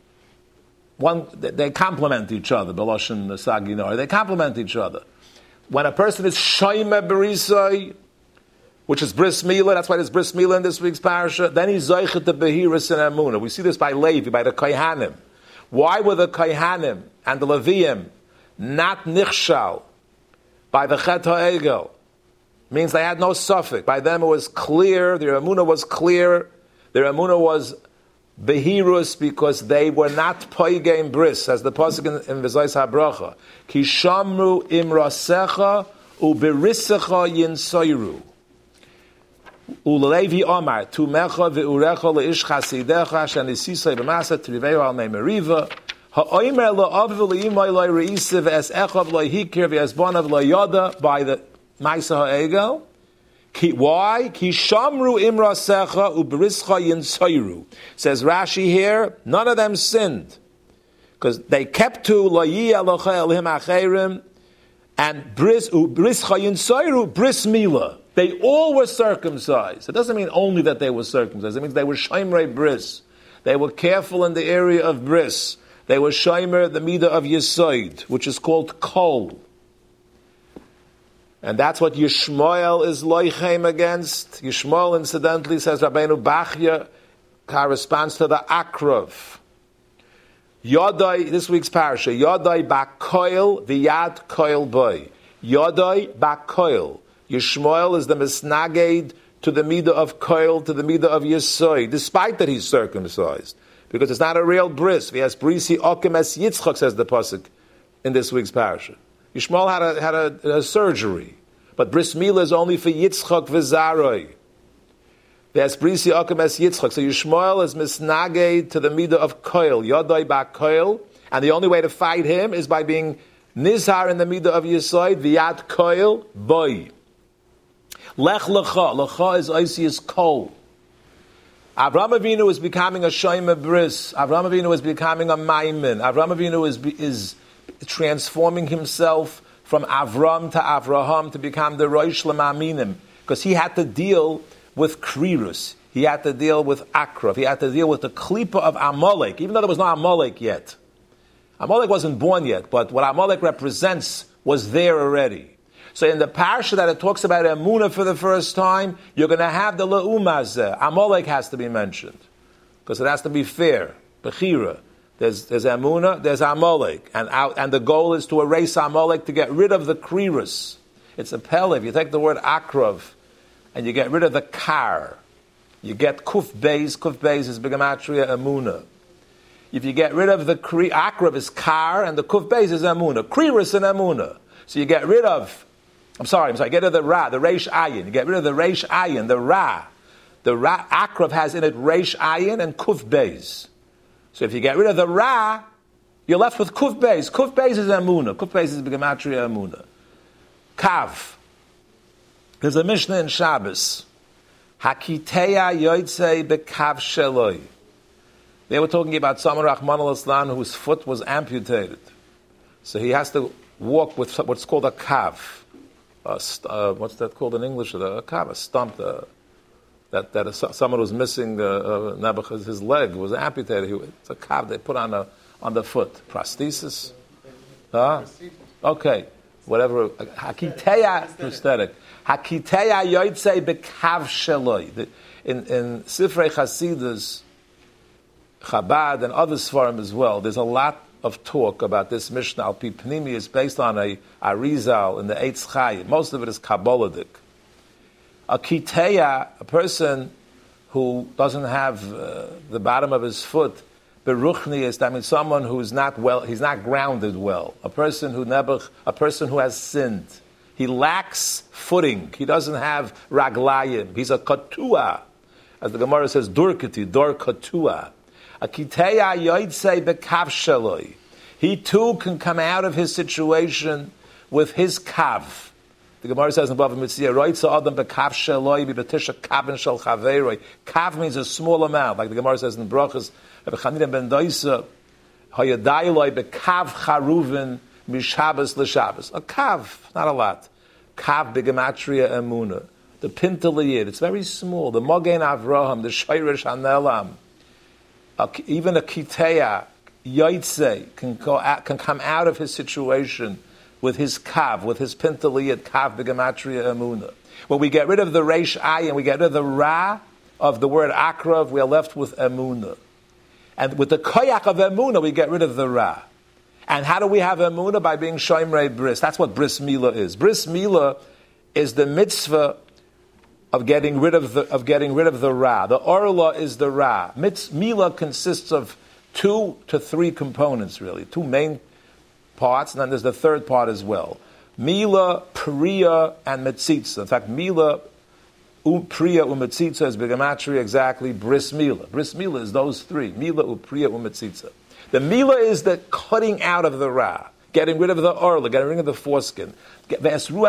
One, they complement each other. Beloshin Saginar, they complement each other. When a person is shoyme berisai, which is bris milah, that's why there's bris milah in this week's parasha, then he's zoichet the behiris in Emunah. We see this by Levi, by the Kohanim. Why were the Kohanim and the Leviim not nichshal by the Chet HaEgel? Means they had no suffix. By them it was clear, their Emunah was clear, their Emunah was behirus, because they were not poigem bris, as the pasuk in, in V'zos HaBracha. Ki shamru imrasecha uberisecha yinsoiru. Ulevi Omar tumecha ve'urecha leish chasidecha shenisisay b'masa triveu al meimeriva ha'omer la'aviv le'imay loy reisiv es echav loy hikir ve'es bonav loy yada, by the Maisa ha'egel. Ki, why? Ki shamru imrasecha ubrischa yinsoiru. Says Rashi here, none of them sinned, because they kept to loyi alocha elhim acherim and bris ubrischa yinsoiru bris milah. They all were circumcised. It doesn't mean only that they were circumcised. It means they were shomer bris. They were careful in the area of bris. They were shomer the midah of yisoid, which is called kol. And that's what Yishmael is loichem against. Yishmael, incidentally, says Rabbeinu Bachya, corresponds to the Akrav. Yodai, this week's parasha, Yodai bakoil v'yad koil boy. Yodai bakoil. Yishmael is the misnaged to the midah of koil, to the midah of yesoy, despite that he's circumcised. Because it's not a real bris. He has brisi okem es Yitzchak, says the pasuk in this week's parasha. Yishmael had a, had a, a surgery, but bris milah is only for Yitzchak v'zaroi. There's brisi okem es Yitzchak. So Yishmael is misnaged to the midah of koil, yodai ba koil, and the only way to fight him is by being nizhar in the midah of yesoy, v'yad koil, boy. Lech lecha, lecha is oisius kol. Avraham Avinu is becoming a shoyme bris. Avraham Avinu is becoming a maimin. Avraham Avinu is is transforming himself from Avram to Avraham to become the Rosh Lamaminim, because he had to deal with Krirus. He had to deal with Akrav. He had to deal with the Klipa of Amalek, even though there was no Amalek yet. Amalek wasn't born yet, but what Amalek represents was there already. So in the parsha that it talks about Emunah for the first time, you're going to have the Le'umazeh. Amalek has to be mentioned, because it has to be fair. Bechira. There's, there's Emunah, there's Amalek. And, out, and the goal is to erase Amalek, to get rid of the Krirus. It's a Pele. If you take the word Akrav, and you get rid of the Kar, you get Kuf Beis. Kuf Beis is Begematria Emunah. If you get rid of the Kri, Akrav is Kar, and the Kuf Beis is Emunah. Krirus and Emunah. So you get rid of I'm sorry, I'm sorry, get rid of the Ra, the Reish Ayin. You get rid of the Reish Ayin, the Ra. The Ra, Akrav has in it Reish Ayin and Kuf Beis. So if you get rid of the Ra, you're left with Kuf Beis. Kuf Beis is Emunah. Kuf Beis is Begematria Emunah. Kav. There's a Mishnah in Shabbos. Hakiteya yotzei bekav sheloi. They were talking about someone, Rahman al-Islam, whose foot was amputated. So he has to walk with what's called a kav. Uh, st- uh, what's that called in English? A kav, a stump. Uh, that that is, someone was missing uh, uh, Nebuchadnezzar, his leg was amputated. He, it's a kav they put on a on the foot. Prosthesis. Huh? Okay, whatever. Hakiteya prosthetic. Hakiteya yotzei bekav sheloi. In in Sifrei Chasidus, Chabad, and other Sfarim as well, there's a lot of talk about this Mishnah. Al Pi Pnimi is based on a Arizal in the Eitz Chaim. Most of it is Kabbalic. A Kiteya, a person who doesn't have uh, the bottom of his foot, Beruchni is, that means someone who's not well, he's not grounded well. A person who nebuch, a person who has sinned. He lacks footing. He doesn't have raglayim. He's a katua. As the Gemara says, durkati, dor katua. A kiteya yotzei bekav sheloi. He too can come out of his situation with his kav. The Gemara says in Bava Metzia, roitza adam bekav sheloi bibetisha kavin shel chaveroi. Kav means a small amount, like the Gemara says in Brachas, Chanina ben Doisa, hayadayloi bekav charuvin mishabas l'shabas. A kav, not a lot. Kav begematria emuna. The pintaliyid, it's very small. The mogen Avraham, the shayrish hanelam. A, even a kiteya, yotzei, can, go out, can come out of his situation with his kav, with his pintaliyat kav begematria emuna. When we get rid of the reish ayin, we get rid of the ra of the word akrav, we are left with emuna. And with the koyak of emuna, we get rid of the ra. And how do we have emuna? By being shoymrei bris. That's what bris milah is. Bris milah is the mitzvah of getting rid of the of getting rid of the ra. The orla is the ra. Mitz, milah consists of two to three components, really, two main parts, and then there's the third part as well. Milah, priya, and metzitza. In fact, milah, um, priya, umetzitza is begematria exactly bris milah. Bris milah is those three: milah, upriya, umetzitza. The milah is the cutting out of the ra, getting rid of the orla, getting rid of the foreskin. That's the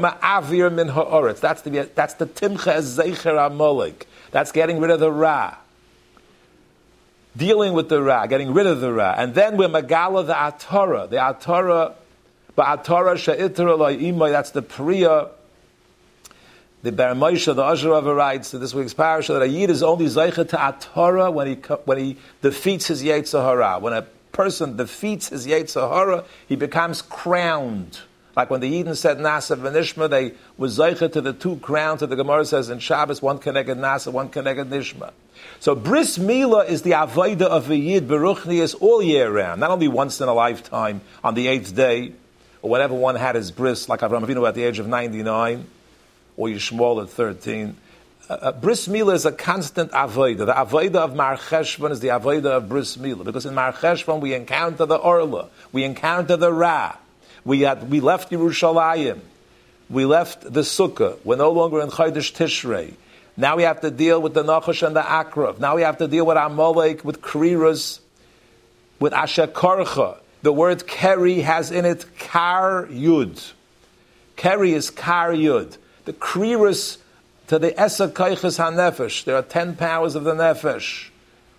that's the timcha zeicher amalek. That's getting rid of the ra, dealing with the ra, getting rid of the ra, and then we're magala the atara, the atara, but atara she'itra lo'imay. That's the priya. The Bar Moshe, the Azharava writes in this week's parasha that a yid is only zeicher to atara when he when he defeats his yetzer hara. When a person defeats his yetzer hara, he becomes crowned. Like when the Yidden said Nasa v'Nishma, they were zeicher to the two crowns that the Gemara says in Shabbos, one connected Nasa, one connected Nishma. So bris milah is the avodah of a yid beruchnius all year round, not only once in a lifetime on the eighth day, or whenever one had his bris, like Avraham Avinu at the age of ninety-nine, or Yishmael at thirteen. uh, bris milah is a constant avodah. The avodah of Mar Cheshvan is the avodah of bris milah, because in Mar Cheshvan we encounter the orla, we encounter the ra, we had we left Yerushalayim, we left the sukkah. We're no longer in Chodesh Tishrei. Now we have to deal with the Nachash and the Akrav. Now we have to deal with Amalek, with Kriras, with Asher Korcha. The word Keri has in it Kar Yud. Keri is Kar Yud. The Kriras to the Esa Kaiches HaNefesh. There are ten powers of the Nefesh.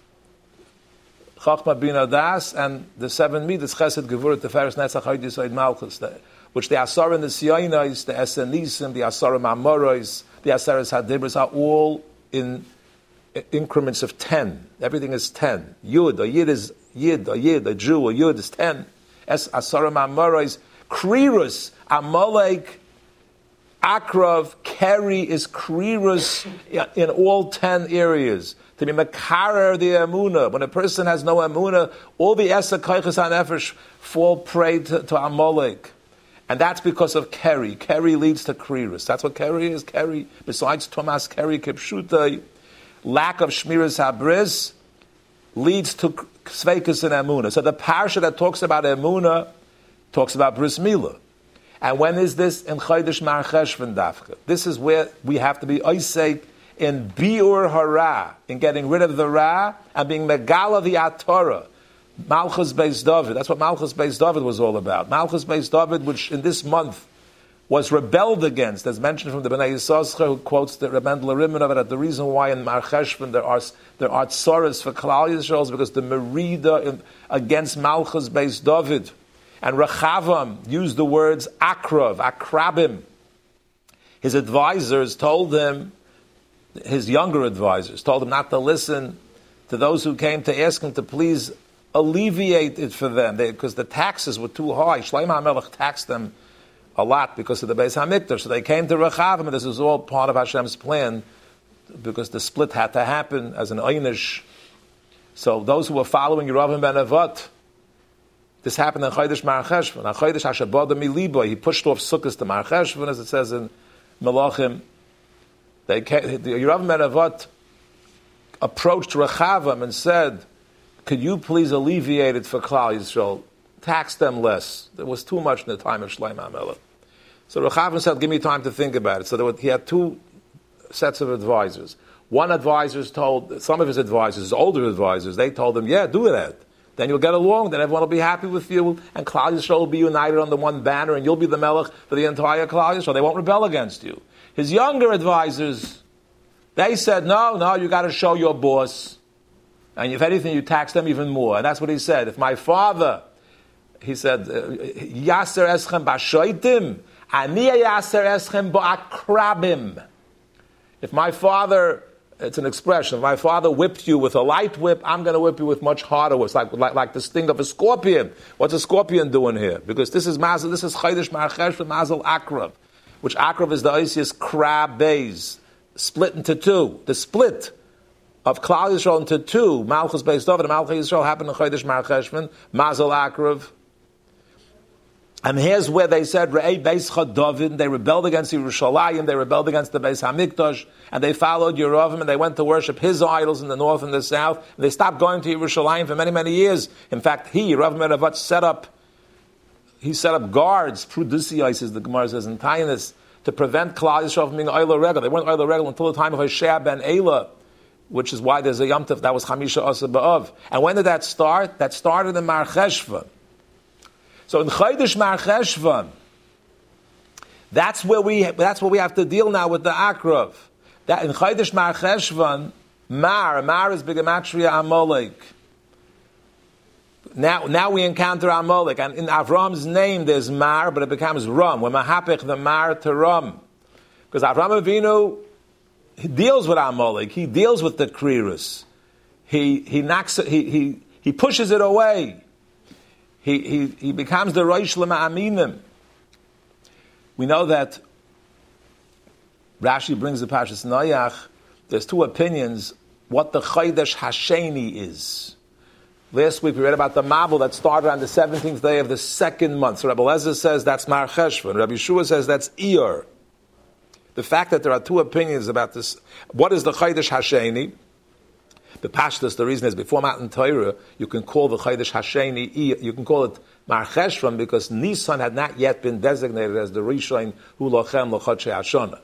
Chachma Bina Das and the seven Midas, Chesed, Gevurah, Teferes, Netzach, Hod, Yisod, Malchus, which the Asar and the Sionis, the Esa Nisim, the Asar Mamoros, the Aseres HaDibros are all in increments of ten. Everything is ten. Yud, a Yid is Yid, a Yid, a Jew, a Yud is ten. Es Asar Mamoros, Kriros, Amalek, Akrav, Keri is Kriros in all ten areas. To be Makarer the Emunah. When a person has no Emunah, all the Esa Kaiches HaNefesh fall prey to, to Amalek. And that's because of Keri. Keri leads to Kriris. That's what Keri is. Keri, besides Thomas Keri Kipshuta, lack of Shmiras Habriz leads to Sveikus and Emunah. So the parsha that talks about Emunah talks about Bris Milah. And when is this? In Chodesh Mar Cheshvan Dafka. This is where we have to be Oisek in Biur Hara, in getting rid of the Ra, and being Megala the Atorah. Malchus Beis David. That's what Malchus Beis David was all about. Malchus Beis David, which in this month was rebelled against, as mentioned from the Bnei Yissaschar, who quotes the Rebbe Larimin that the reason why in Mar Cheshvan there are there are tzoras for Klal Yisrael is because the Merida in, against Malchus Beis David and Rechavam used the words Akrav, Akrabim. His advisors told him, his younger advisors told him not to listen to those who came to ask him to please alleviate it for them, because the taxes were too high. Shlomo HaMelech taxed them a lot because of the Beis HaMikdash. So they came to Rechavam, and this was all part of Hashem's plan, because the split had to happen as an einish. So those who were following Yeravim ben Nevat, this happened in Chodesh Mar Cheshvan. On Chodesh HaShabbat Miliba, he pushed off Sukkos to Mar Cheshvan, as it says in Melachim. They came, the Yeravim ben Nevat approached Rechavam and said, could you please alleviate it for Klal Yisrael? Tax them less. There was too much in the time of Shlomo HaMelech. So Rechavam said, give me time to think about it. So there were, he had two sets of advisors. One advisor told, some of his advisors, his older advisors, they told him, yeah, do that. Then you'll get along, then everyone will be happy with you, and Klal Yisrael will be united under one banner, and you'll be the Melech for the entire Klal Yisrael. They won't rebel against you. His younger advisors, they said, no, no, you got to show your boss. And if anything, you tax them even more. And that's what he said. If my father, he said, Yaser eschem b'shoitim, ani yaser eschem ba'akrabim. If my father, it's an expression, if my father whipped you with a light whip, I'm going to whip you with much harder whips, like, like, like the sting of a scorpion. What's a scorpion doing here? Because this is Mazel, this is Chodesh Mar Cheshvan Mazel Akrav, which Akrav is the Oisius Krab Beis, split into two. The split of Klal Yisrael into two, Malchus Beis David and Malchus Yisrael happened in Chodesh Mar Cheshvan, Mazel Akrav. And here's where they said, Re'ei Beis David, they rebelled against Yerushalayim, they rebelled against the Beis HaMikdash, and they followed Yeravim, and they went to worship his idols in the north and the south, and they stopped going to Yerushalayim for many, many years. In fact, he, Yeravim Eravat, set up, he set up guards, Prudusios, as the Gemara says in Tainus, to prevent Klal Yisrael from being Oyla Regel. They weren't Oyla Regel until the time of Hoshea ben Elah, which is why there's a Yom Tov, that was Chamisha Asa B'Av. And when did that start? That started in Mar Cheshvan. So in Chodesh Mar Cheshvan, that's where we that's where we have to deal now with the Akrav. That in Chodesh Mar Cheshvan, Mar, Mar is B'Gematria Amalek. Now, now we encounter Amalek, and in Avram's name there's Mar, but it becomes Ram. We're Mahapech the Mar to Ram, because Avram Avinu, he deals with Amalek. He deals with the Kriris. He he knocks it, he he he pushes it away. He he he becomes the Rosh L'Ma'aminim. We know that Rashi brings the Parshas Noach. There's two opinions what the Chodesh Hasheni is. Last week we read about the Mabul that started on the seventeenth day of the second month. So Rabbi Lezer says that's Mar Cheshvan. Rabbi Yeshua says that's Iyar. The fact that there are two opinions about this, what is the Chodesh Hasheni? The Pashtus, the reason is before Matan Torah, you can call the Chodesh Hasheni, you can call it Mar Cheshvan, because Nisan had not yet been designated as the Rishon Hu Lochem L'Chodshei Hashana.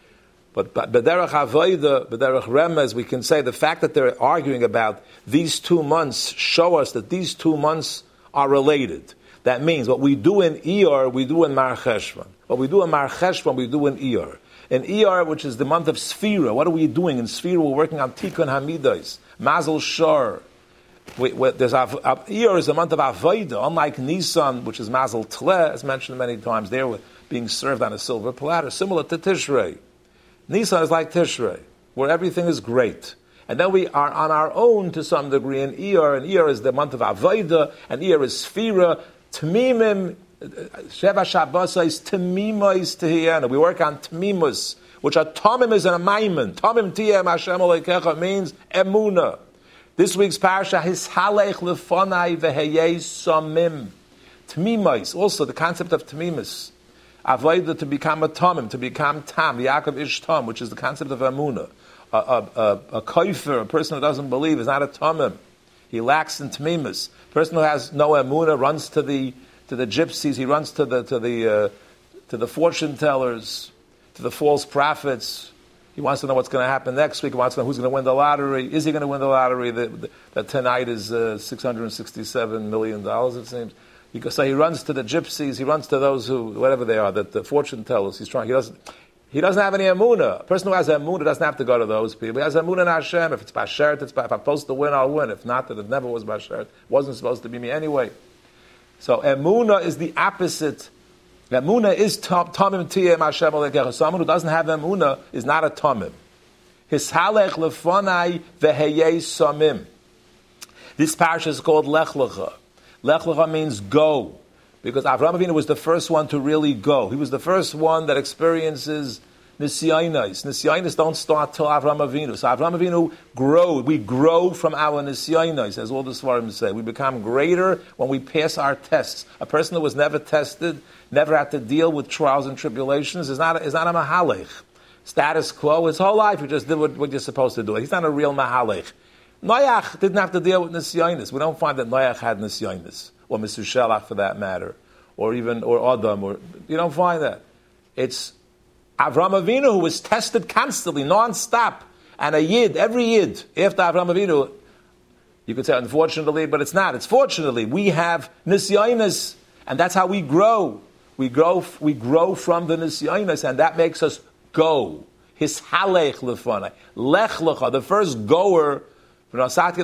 But B'derech Avodah, B'derech Remez, we can say the fact that they're arguing about these two months show us that these two months are related. That means what we do in Iyar, we do in Mar Cheshvan. What we do in Mar Cheshvan, we do in Iyar. In Iyar, which is the month of Sfira, what are we doing? In Sfira, we're working on Tikkun Hamidos, Mazel Shor. We, we, there's Iyar is the month of Avodah, unlike Nisan, which is Mazel Tleh, as mentioned many times. There, we're being served on a silver platter, similar to Tishrei. Nisan is like Tishrei, where everything is great. And then we are on our own to some degree in Iyar, and Iyar is the month of Avodah, and Iyar is Sfira. Tmimim, Sheva Shabbos is Tmimos Tehiyana. We work on Tmimus, which are Tomim is and a Maimon. Tomim Tiyem Hashem Alekecha means Emuna. This week's parasha, Hishalech Lefonai Veheyei Somim. Tmimos, also the concept of Tmimus. Avodah, to become a Tomim, to become Tam, Yaakov Ish Tom, which is the concept of Emuna. A, a, a, a koifer, a person who doesn't believe, is not a Tomim. He lacks in Tmimus. Person who has no Emunah runs to the to the gypsies. He runs to the to the uh, to the fortune tellers, to the false prophets. He wants to know what's going to happen next week. He wants to know who's going to win the lottery. Is he going to win the lottery? That, that tonight is uh, six hundred sixty-seven million dollars. It seems. He, so he runs to the gypsies. He runs to those who, whatever they are, that the fortune tellers. He's trying. He doesn't. He doesn't have any emunah. A person who has emunah doesn't have to go to those people. He has emunah in Hashem. If it's bashert, it's if I'm supposed to win, I'll win. If not, then it never was bashert. It wasn't supposed to be me anyway. So emunah is the opposite. Emunah is tamim tiyem Hashem alekecha. Someone who doesn't have emunah is not a tamim. Hishalech lefonai veheyei samim. This parasha is called Lech Lecha. Lech Lecha means go. Because Avraham Avinu was the first one to really go. He was the first one that experiences Nisyainais. Nisyainais don't start till Avraham Avinu. So Avraham Avinu grow. We grow from our Nisyainais, as all the Svarim say. We become greater when we pass our tests. A person who was never tested, never had to deal with trials and tribulations, is not, is not a Mahalech. Status quo, his whole life, you just did what, what you're supposed to do. He's not a real Mahalech. Noach didn't have to deal with Nisyainais. We don't find that Noach had Nisyainais. Or Mister Shelach for that matter, or even, or Adam, or, you don't find that. It's Avraham Avinu who was tested constantly, non-stop, and a Yid, every Yid, after Avraham Avinu, you could say unfortunately, but it's not, it's fortunately, we have Nisyainus, and that's how we grow. We grow, we grow from the Nisyainus, and that makes us go. His halech lefanai, lech lecha, the first goer, is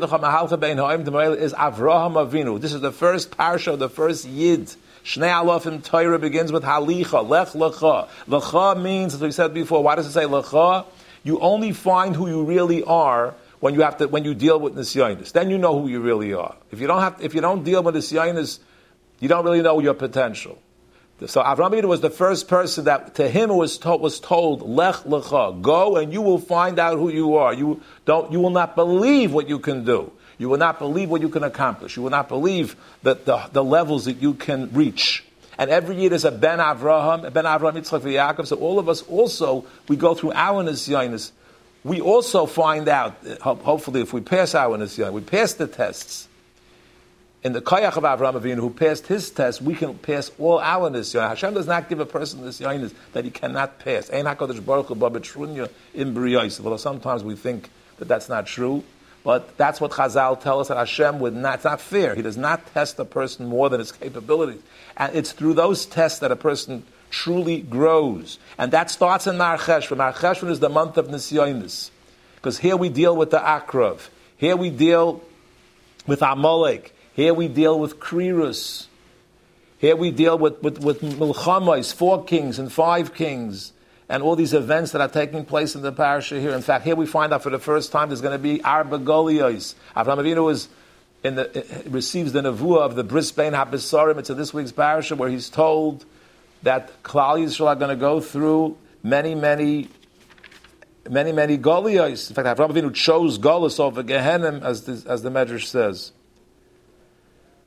Avraham Avinu. This is the first parsha, the first Yid. Shnei Alofim Torah begins with Halicha, Lech Lecha. Lecha means, as we said before, why does it say Lecha? You only find who you really are when you have to, when you deal with Nisyanis. Then you know who you really are. If you don't have, if you don't deal with Nisyanis, you don't really know your potential. So Avraham Avinu was the first person that to him was told, was told Lech Lecha, go and you will find out who you are. You don't, you will not believe what you can do. You will not believe what you can accomplish. You will not believe that the, the levels that you can reach. And every year there's a Ben Avraham, a Ben Avraham, Yitzchak, Yaakov. So all of us also, we go through our Nisyanis. We also find out, hopefully if we pass our Nisyanis, we pass the tests. In the Koyach of Avraham Avinu, who passed his test, we can pass all our Nisyanis. Hashem does not give a person Nisyanis that he cannot pass. Ein HaKadosh Baruch Hu b'betrunya im briyos. Although sometimes we think that that's not true, but that's what Chazal tell us, that Hashem would not, it's not fair. He does not test a person more than his capabilities. And it's through those tests that a person truly grows. And that starts in Mar Cheshvan. Mar Cheshvan is the month of Nisyanis. Because here we deal with the Akrav. Here we deal with Amalek. Here we deal with Krirus. Here we deal with, with, with Milchamais, four kings and five kings, and all these events that are taking place in the parasha here. In fact, here we find out for the first time there's going to be Arba Golios. Avraham Avinu is in the, receives the nevuah of the Bris Bein HaBesarim. It's in this week's parasha where he's told that Klal Yisrael are going to go through many, many, many, many Golios. In fact, Avraham Avinu chose Golos over Gehenim, as the, as the Medrash says.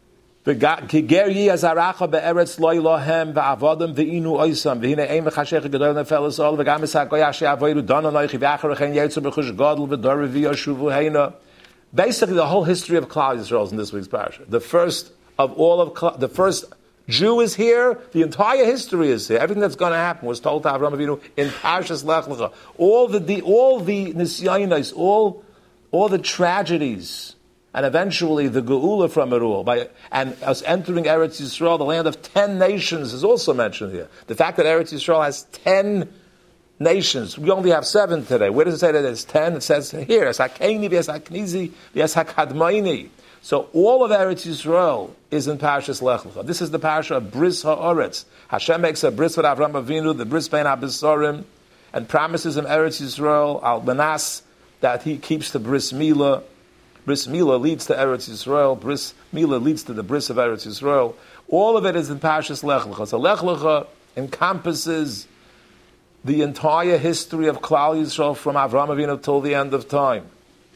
Kiger yi azaracha be'eretz lo ilahem ve'avadim ve'inu oisam ve'hine ein mechashech gedol nefeles ol ve'gam esak goyashi avoidu dana noichi ve'acharechen yetzu b'chush gadol ve'dor v'yashuvu heina. Basically, the whole history of Klal Yisrael is in this week's parasha. The first of all of Klal, the first Jew is here. The entire history is here. Everything that's going to happen was told to Avraham Avinu in Parshas Lech Lecha. All the, the all the nisyanos, all all the tragedies. And eventually the Geula from it all. By, and us entering Eretz Yisrael, the land of ten nations, is also mentioned here. The fact that Eretz Yisrael has ten nations. We only have seven today. Where does it say that there's ten? It says here, Es HaKeni, V'es HaKnizi, V'es HaKadmaini. So all of Eretz Yisrael is in Parashas Lech Lecha. This is the parasha of Bris HaOretz. Hashem makes a bris with Avraham Avinu, the bris bein HaBesarim, and promises him Eretz Yisrael, Al Manas, that he keeps the bris Milah. Bris Milah leads to Eretz Yisrael. Bris Milah leads to the bris of Eretz Yisrael. All of it is in Parashas Lech Lecha. So Lech Lecha encompasses the entire history of Klal Yisrael from Avraham Avinu till the end of time.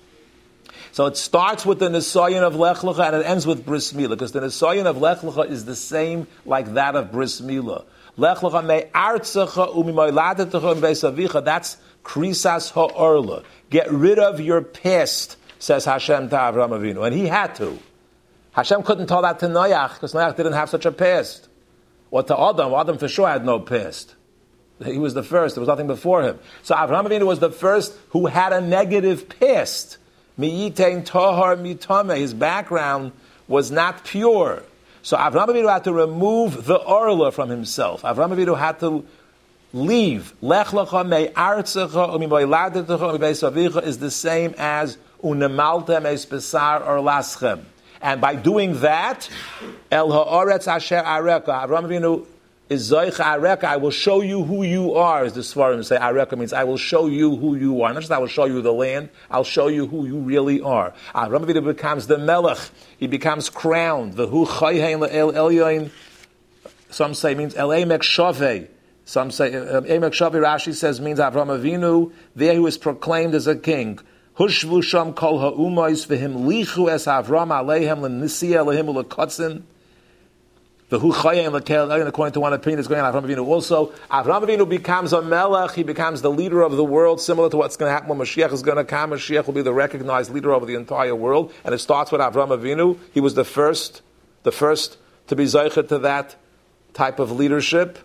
So it starts with the Nisayon of Lech Lecha and it ends with Bris Milah, because the Nisayon of Lech Lecha is the same like that of Bris Milah. Lech Lecha me artzecha u'mimoyladetecha u'mbeis avicha. That's Krisas ha'orla. Get rid of your past, says Hashem to Avraham Avinu. And he had to. Hashem couldn't tell that to Noach, because Noach didn't have such a past. Or to Adam. Adam for sure had no past. He was the first. There was nothing before him. So Avraham Avinu was the first who had a negative past. Mi'itein tohar mitame. His background was not pure. So Avraham Avinu had to remove the orla from himself. Avraham Avinu had to leave. Lech lecha me artzecha u'mimoyladetecha u'mbeis avicha is the same as unemaltem es besar or laschem. And by doing that, el ha'oretz asher areka, Avraham Avinu is zoich areka, I will show you who you are, as the Svarim say. Areka means I will show you who you are. Not just I will show you the land, I'll show you who you really are. Avraham Avinu becomes the melech, he becomes crowned. The hu chayhein le'el elyoin, some say means el emek shaveh. Some say, emek shaveh, Rashi says means Avraham Avinu, there who is proclaimed as a king. Hushvu sham kol ha'umois v'him lichu es Avram aleihem l'nisiya lehim u'lekotzin v'hu chayim l'kel elyon. According to one opinion, is going on Avraham Avinu also. Avraham Avinu becomes a melech. He becomes the leader of the world, similar to what's going to happen when Mashiach is going to come. Mashiach will be the recognized leader over the entire world, and it starts with Avraham Avinu. He was the first, the first to be zeicher to that type of leadership,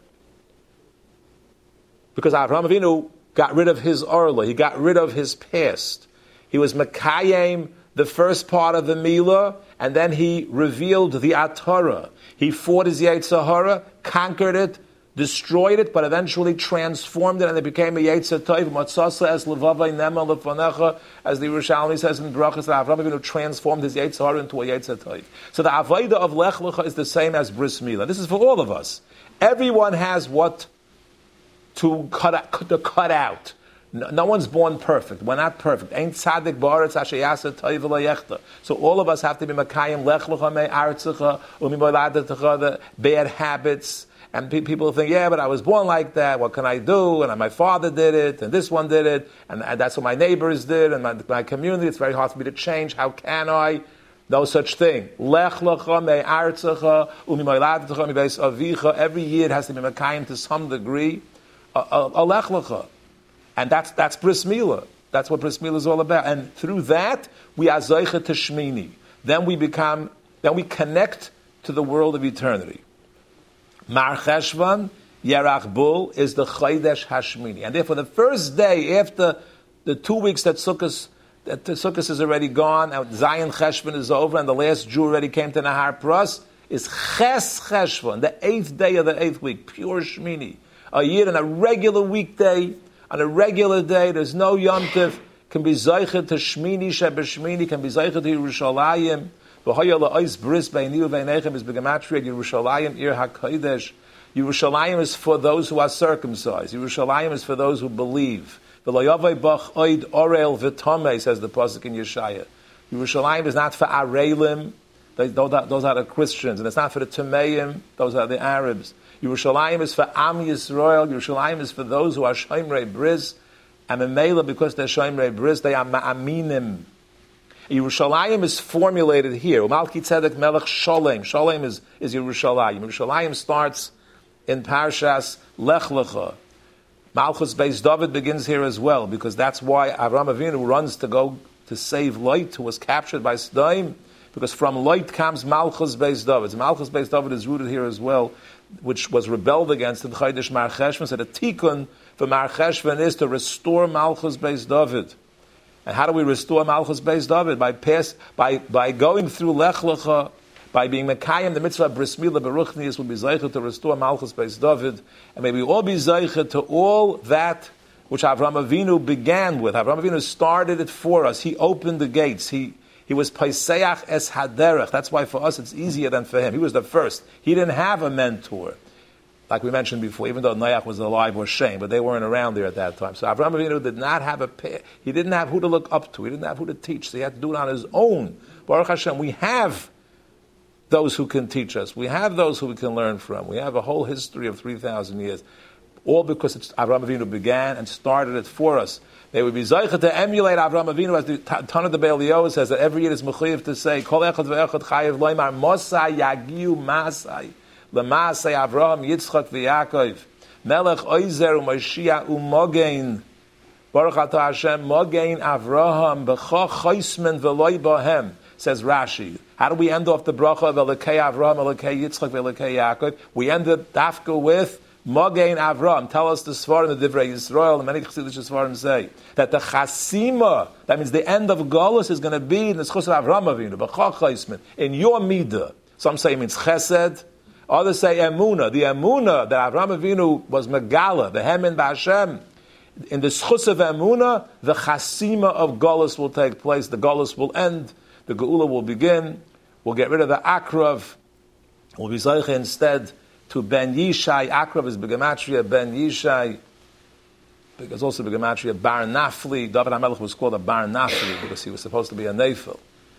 because Avraham Avinu got rid of his orla. He got rid of his past. He was Mekayim, the first part of the Milah, and then he revealed the Atorah. He fought his Yetzer Hara, conquered it, destroyed it, but eventually transformed it, and it became a Yetzer Tov. Matzasa es levavai nema lefanecha, as the Yerushalmi says in Brachas, that Avraham Avinu transformed his Yetzer Hara into a Yetzer Tov. So the Avodah of Lech Lecha is the same as Bris Milah. This is for all of us. Everyone has what to cut, to cut out. No, no one's born perfect. We're not perfect. Ain't tzaddik ba'aretz asher yaseh toiv v'lo. So all of us have to be mekayim lech lecha me artzecha u'mimoyladetecha, the bad habits. And pe- people think, yeah, but I was born like that. What can I do? And my father did it, and this one did it, and, and that's what my neighbors did, and my, my community. It's very hard for me to change. How can I? No such thing. Lech lecha me artzecha u'mimoyladetecha mibeis avicha. Every year it has to be mekayim to some degree. A, a, a lech lecha. And that's that's Bris Milah. That's what Bris Milah is all about. And through that, we are Zoicha Teshmini. Then we become, then we connect to the world of eternity. Mar Cheshvan, Yerach Bul, is the Chodesh Hashmini. And therefore, the first day after the two weeks that Sukkot, that Sukkot is already gone, and Zion Cheshvan is over, and the last Jew already came to Nahar Pras, is Ches Cheshvan, the eighth day of the eighth week, pure Shmini. A year and a regular weekday, on a regular day, there's no Yom Tov, can be Zaycha to Shmini, Shebeshmini, can be Zaycha to Yerushalayim. V'hoya la'ois bris be'ini u've'nechem is begematria Yerushalayim, Ir HaKodesh. Yerushalayim is for those who are circumcised. Yerushalayim is for those who believe. V'loyavai bach oid orel v'tomei, says the Pasuk in Yeshaya. Yerushalayim is not for Arelim, those are the Christians, and it's not for the Tameim, those are the Arabs. Yerushalayim is for Am Yisrael. Yerushalayim is for those who are Shomrei Bris. And Memela, because they're Shomrei Bris, they are Ma'aminim. Yerushalayim is formulated here. Malki Tzedek Melech Sholem. Sholem is, is Yerushalayim. Yerushalayim starts in Parshas Lech Lecha. Malchus Beis David begins here as well, because that's why Avraham Avinu runs to go to save Lot, who was captured by Sodom, because from Lot comes Malchus Beis David. So Malchus Beis David is rooted here as well, which was rebelled against in Chodesh Mar Cheshvan. So the tikkun for Mar Cheshvan is to restore Malchus Beis David. And how do we restore Malchus Beis David? By pass, by by going through Lech Lecha, by being Mekayim, the mitzvah Bris Milah Beruchnius will be Zeicha to restore Malchus Beis David, and may we all be Zeicha to all that which Avraham Avinu began with. Avraham Avinu started it for us. He opened the gates. He he was Paiseach es Haderech. That's why for us it's easier than for him. He was the first. He didn't have a mentor, like we mentioned before, even though Noach was alive or Shem, but they weren't around there at that time. So Avraham Avinu did not have a, he didn't have who to look up to. He didn't have who to teach. So he had to do it on his own. Baruch Hashem, we have those who can teach us. We have those who we can learn from. We have a whole history of three thousand years. All because it's Avraham Avinu began and started it for us. They would be Zeicha to emulate Avraham Avinu, as the Tana de Be'elio says, that every year is Mechuyev to say, Kol echad ve'echad chayev loymar mosai yagiu masai lemasai Avraham Yitzchak v'Yakov melech oizer u'mashiach u'mogein Baruch atah Hashem mogein Avraham b'cha choismen v'loy bohem, says Rashi. How do we end off the bracha of Elokei Avraham, Elokei Yitzchak, Elokei Yaakov? We end it dafka with Mogein Avraham. Tell us the Svarim, the Divrei Yisrael, and many Chassidish Svarim say that the Chasima, that means the end of Golus, is going to be in the Schus of Avraham Avinu, B'chach Chaisman, in your Midah. Some say it means Chesed, others say Emunah. The Emunah that Avraham Avinu was Megala, the Hemin B'Hashem, in the Schus of Emunah, the Chasima of Golus will take place. The Golus will end. The Geula will begin. We'll get rid of the Akrav. We'll be Zeicha instead to Ben Yishai. Akrav is Begematria Ben Yishai. Because also Begematria Bar Nafli. David HaMelech was called a Bar Nafli because he was supposed to be a Nephil.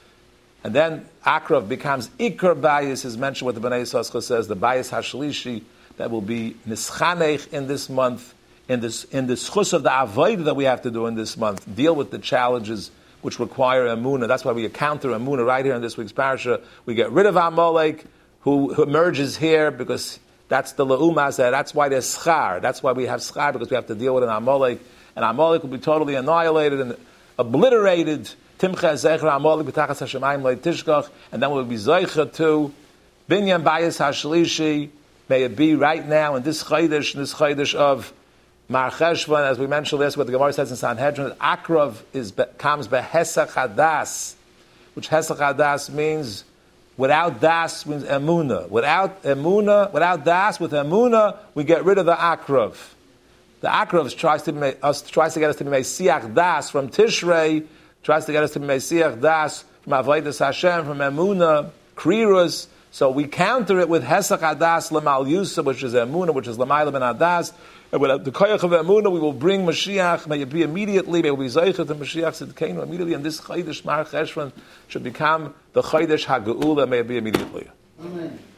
And then Akrav becomes Iker Bayis, is mentioned what the Bnei Yissaschar says, the Bayis HaShlishi, that will be Nischanech in this month, in this in the schus of the Avodah that we have to do in this month. Deal with the challenges which require Emunah. That's why we counter Emunah right here in this week's parasha. We get rid of Amalek, who, who emerges here, because that's the Le'umah, that's why there's Schar. That's why we have Schar, because we have to deal with an Amalek. And Amalek will be totally annihilated and obliterated. Timcha Zecher Amalek b'tachas Hashemayim le'tishkach. And then we'll be Zeicha to Binyan Bayis HaShlishi. May it be right now in this Chodesh, in this Chodesh of Mar Cheshvan, as we mentioned last, what the Gemara says in Sanhedrin, Akrav is comes behesach hadas, which hesach hadas means without das means emuna. Without emuna, without das, with emuna, we get rid of the Akrav. The Akrav tries to make us tries to get us to be Mesiach das from Tishrei, tries to get us to be Mesiach das from Avodas Hashem, from emuna, Kriros. So we counter it with hesach hadas lemal yusa, which is emuna, which is lemayla ben hadas. And with the koyach of Emunah, we will bring Mashiach. May it be immediately. May it be Zeicha to Mashiach Tzidkeinu immediately. And this Chodesh Mar Cheshvan should become the Chodesh HaGeula. May it be immediately. Amen.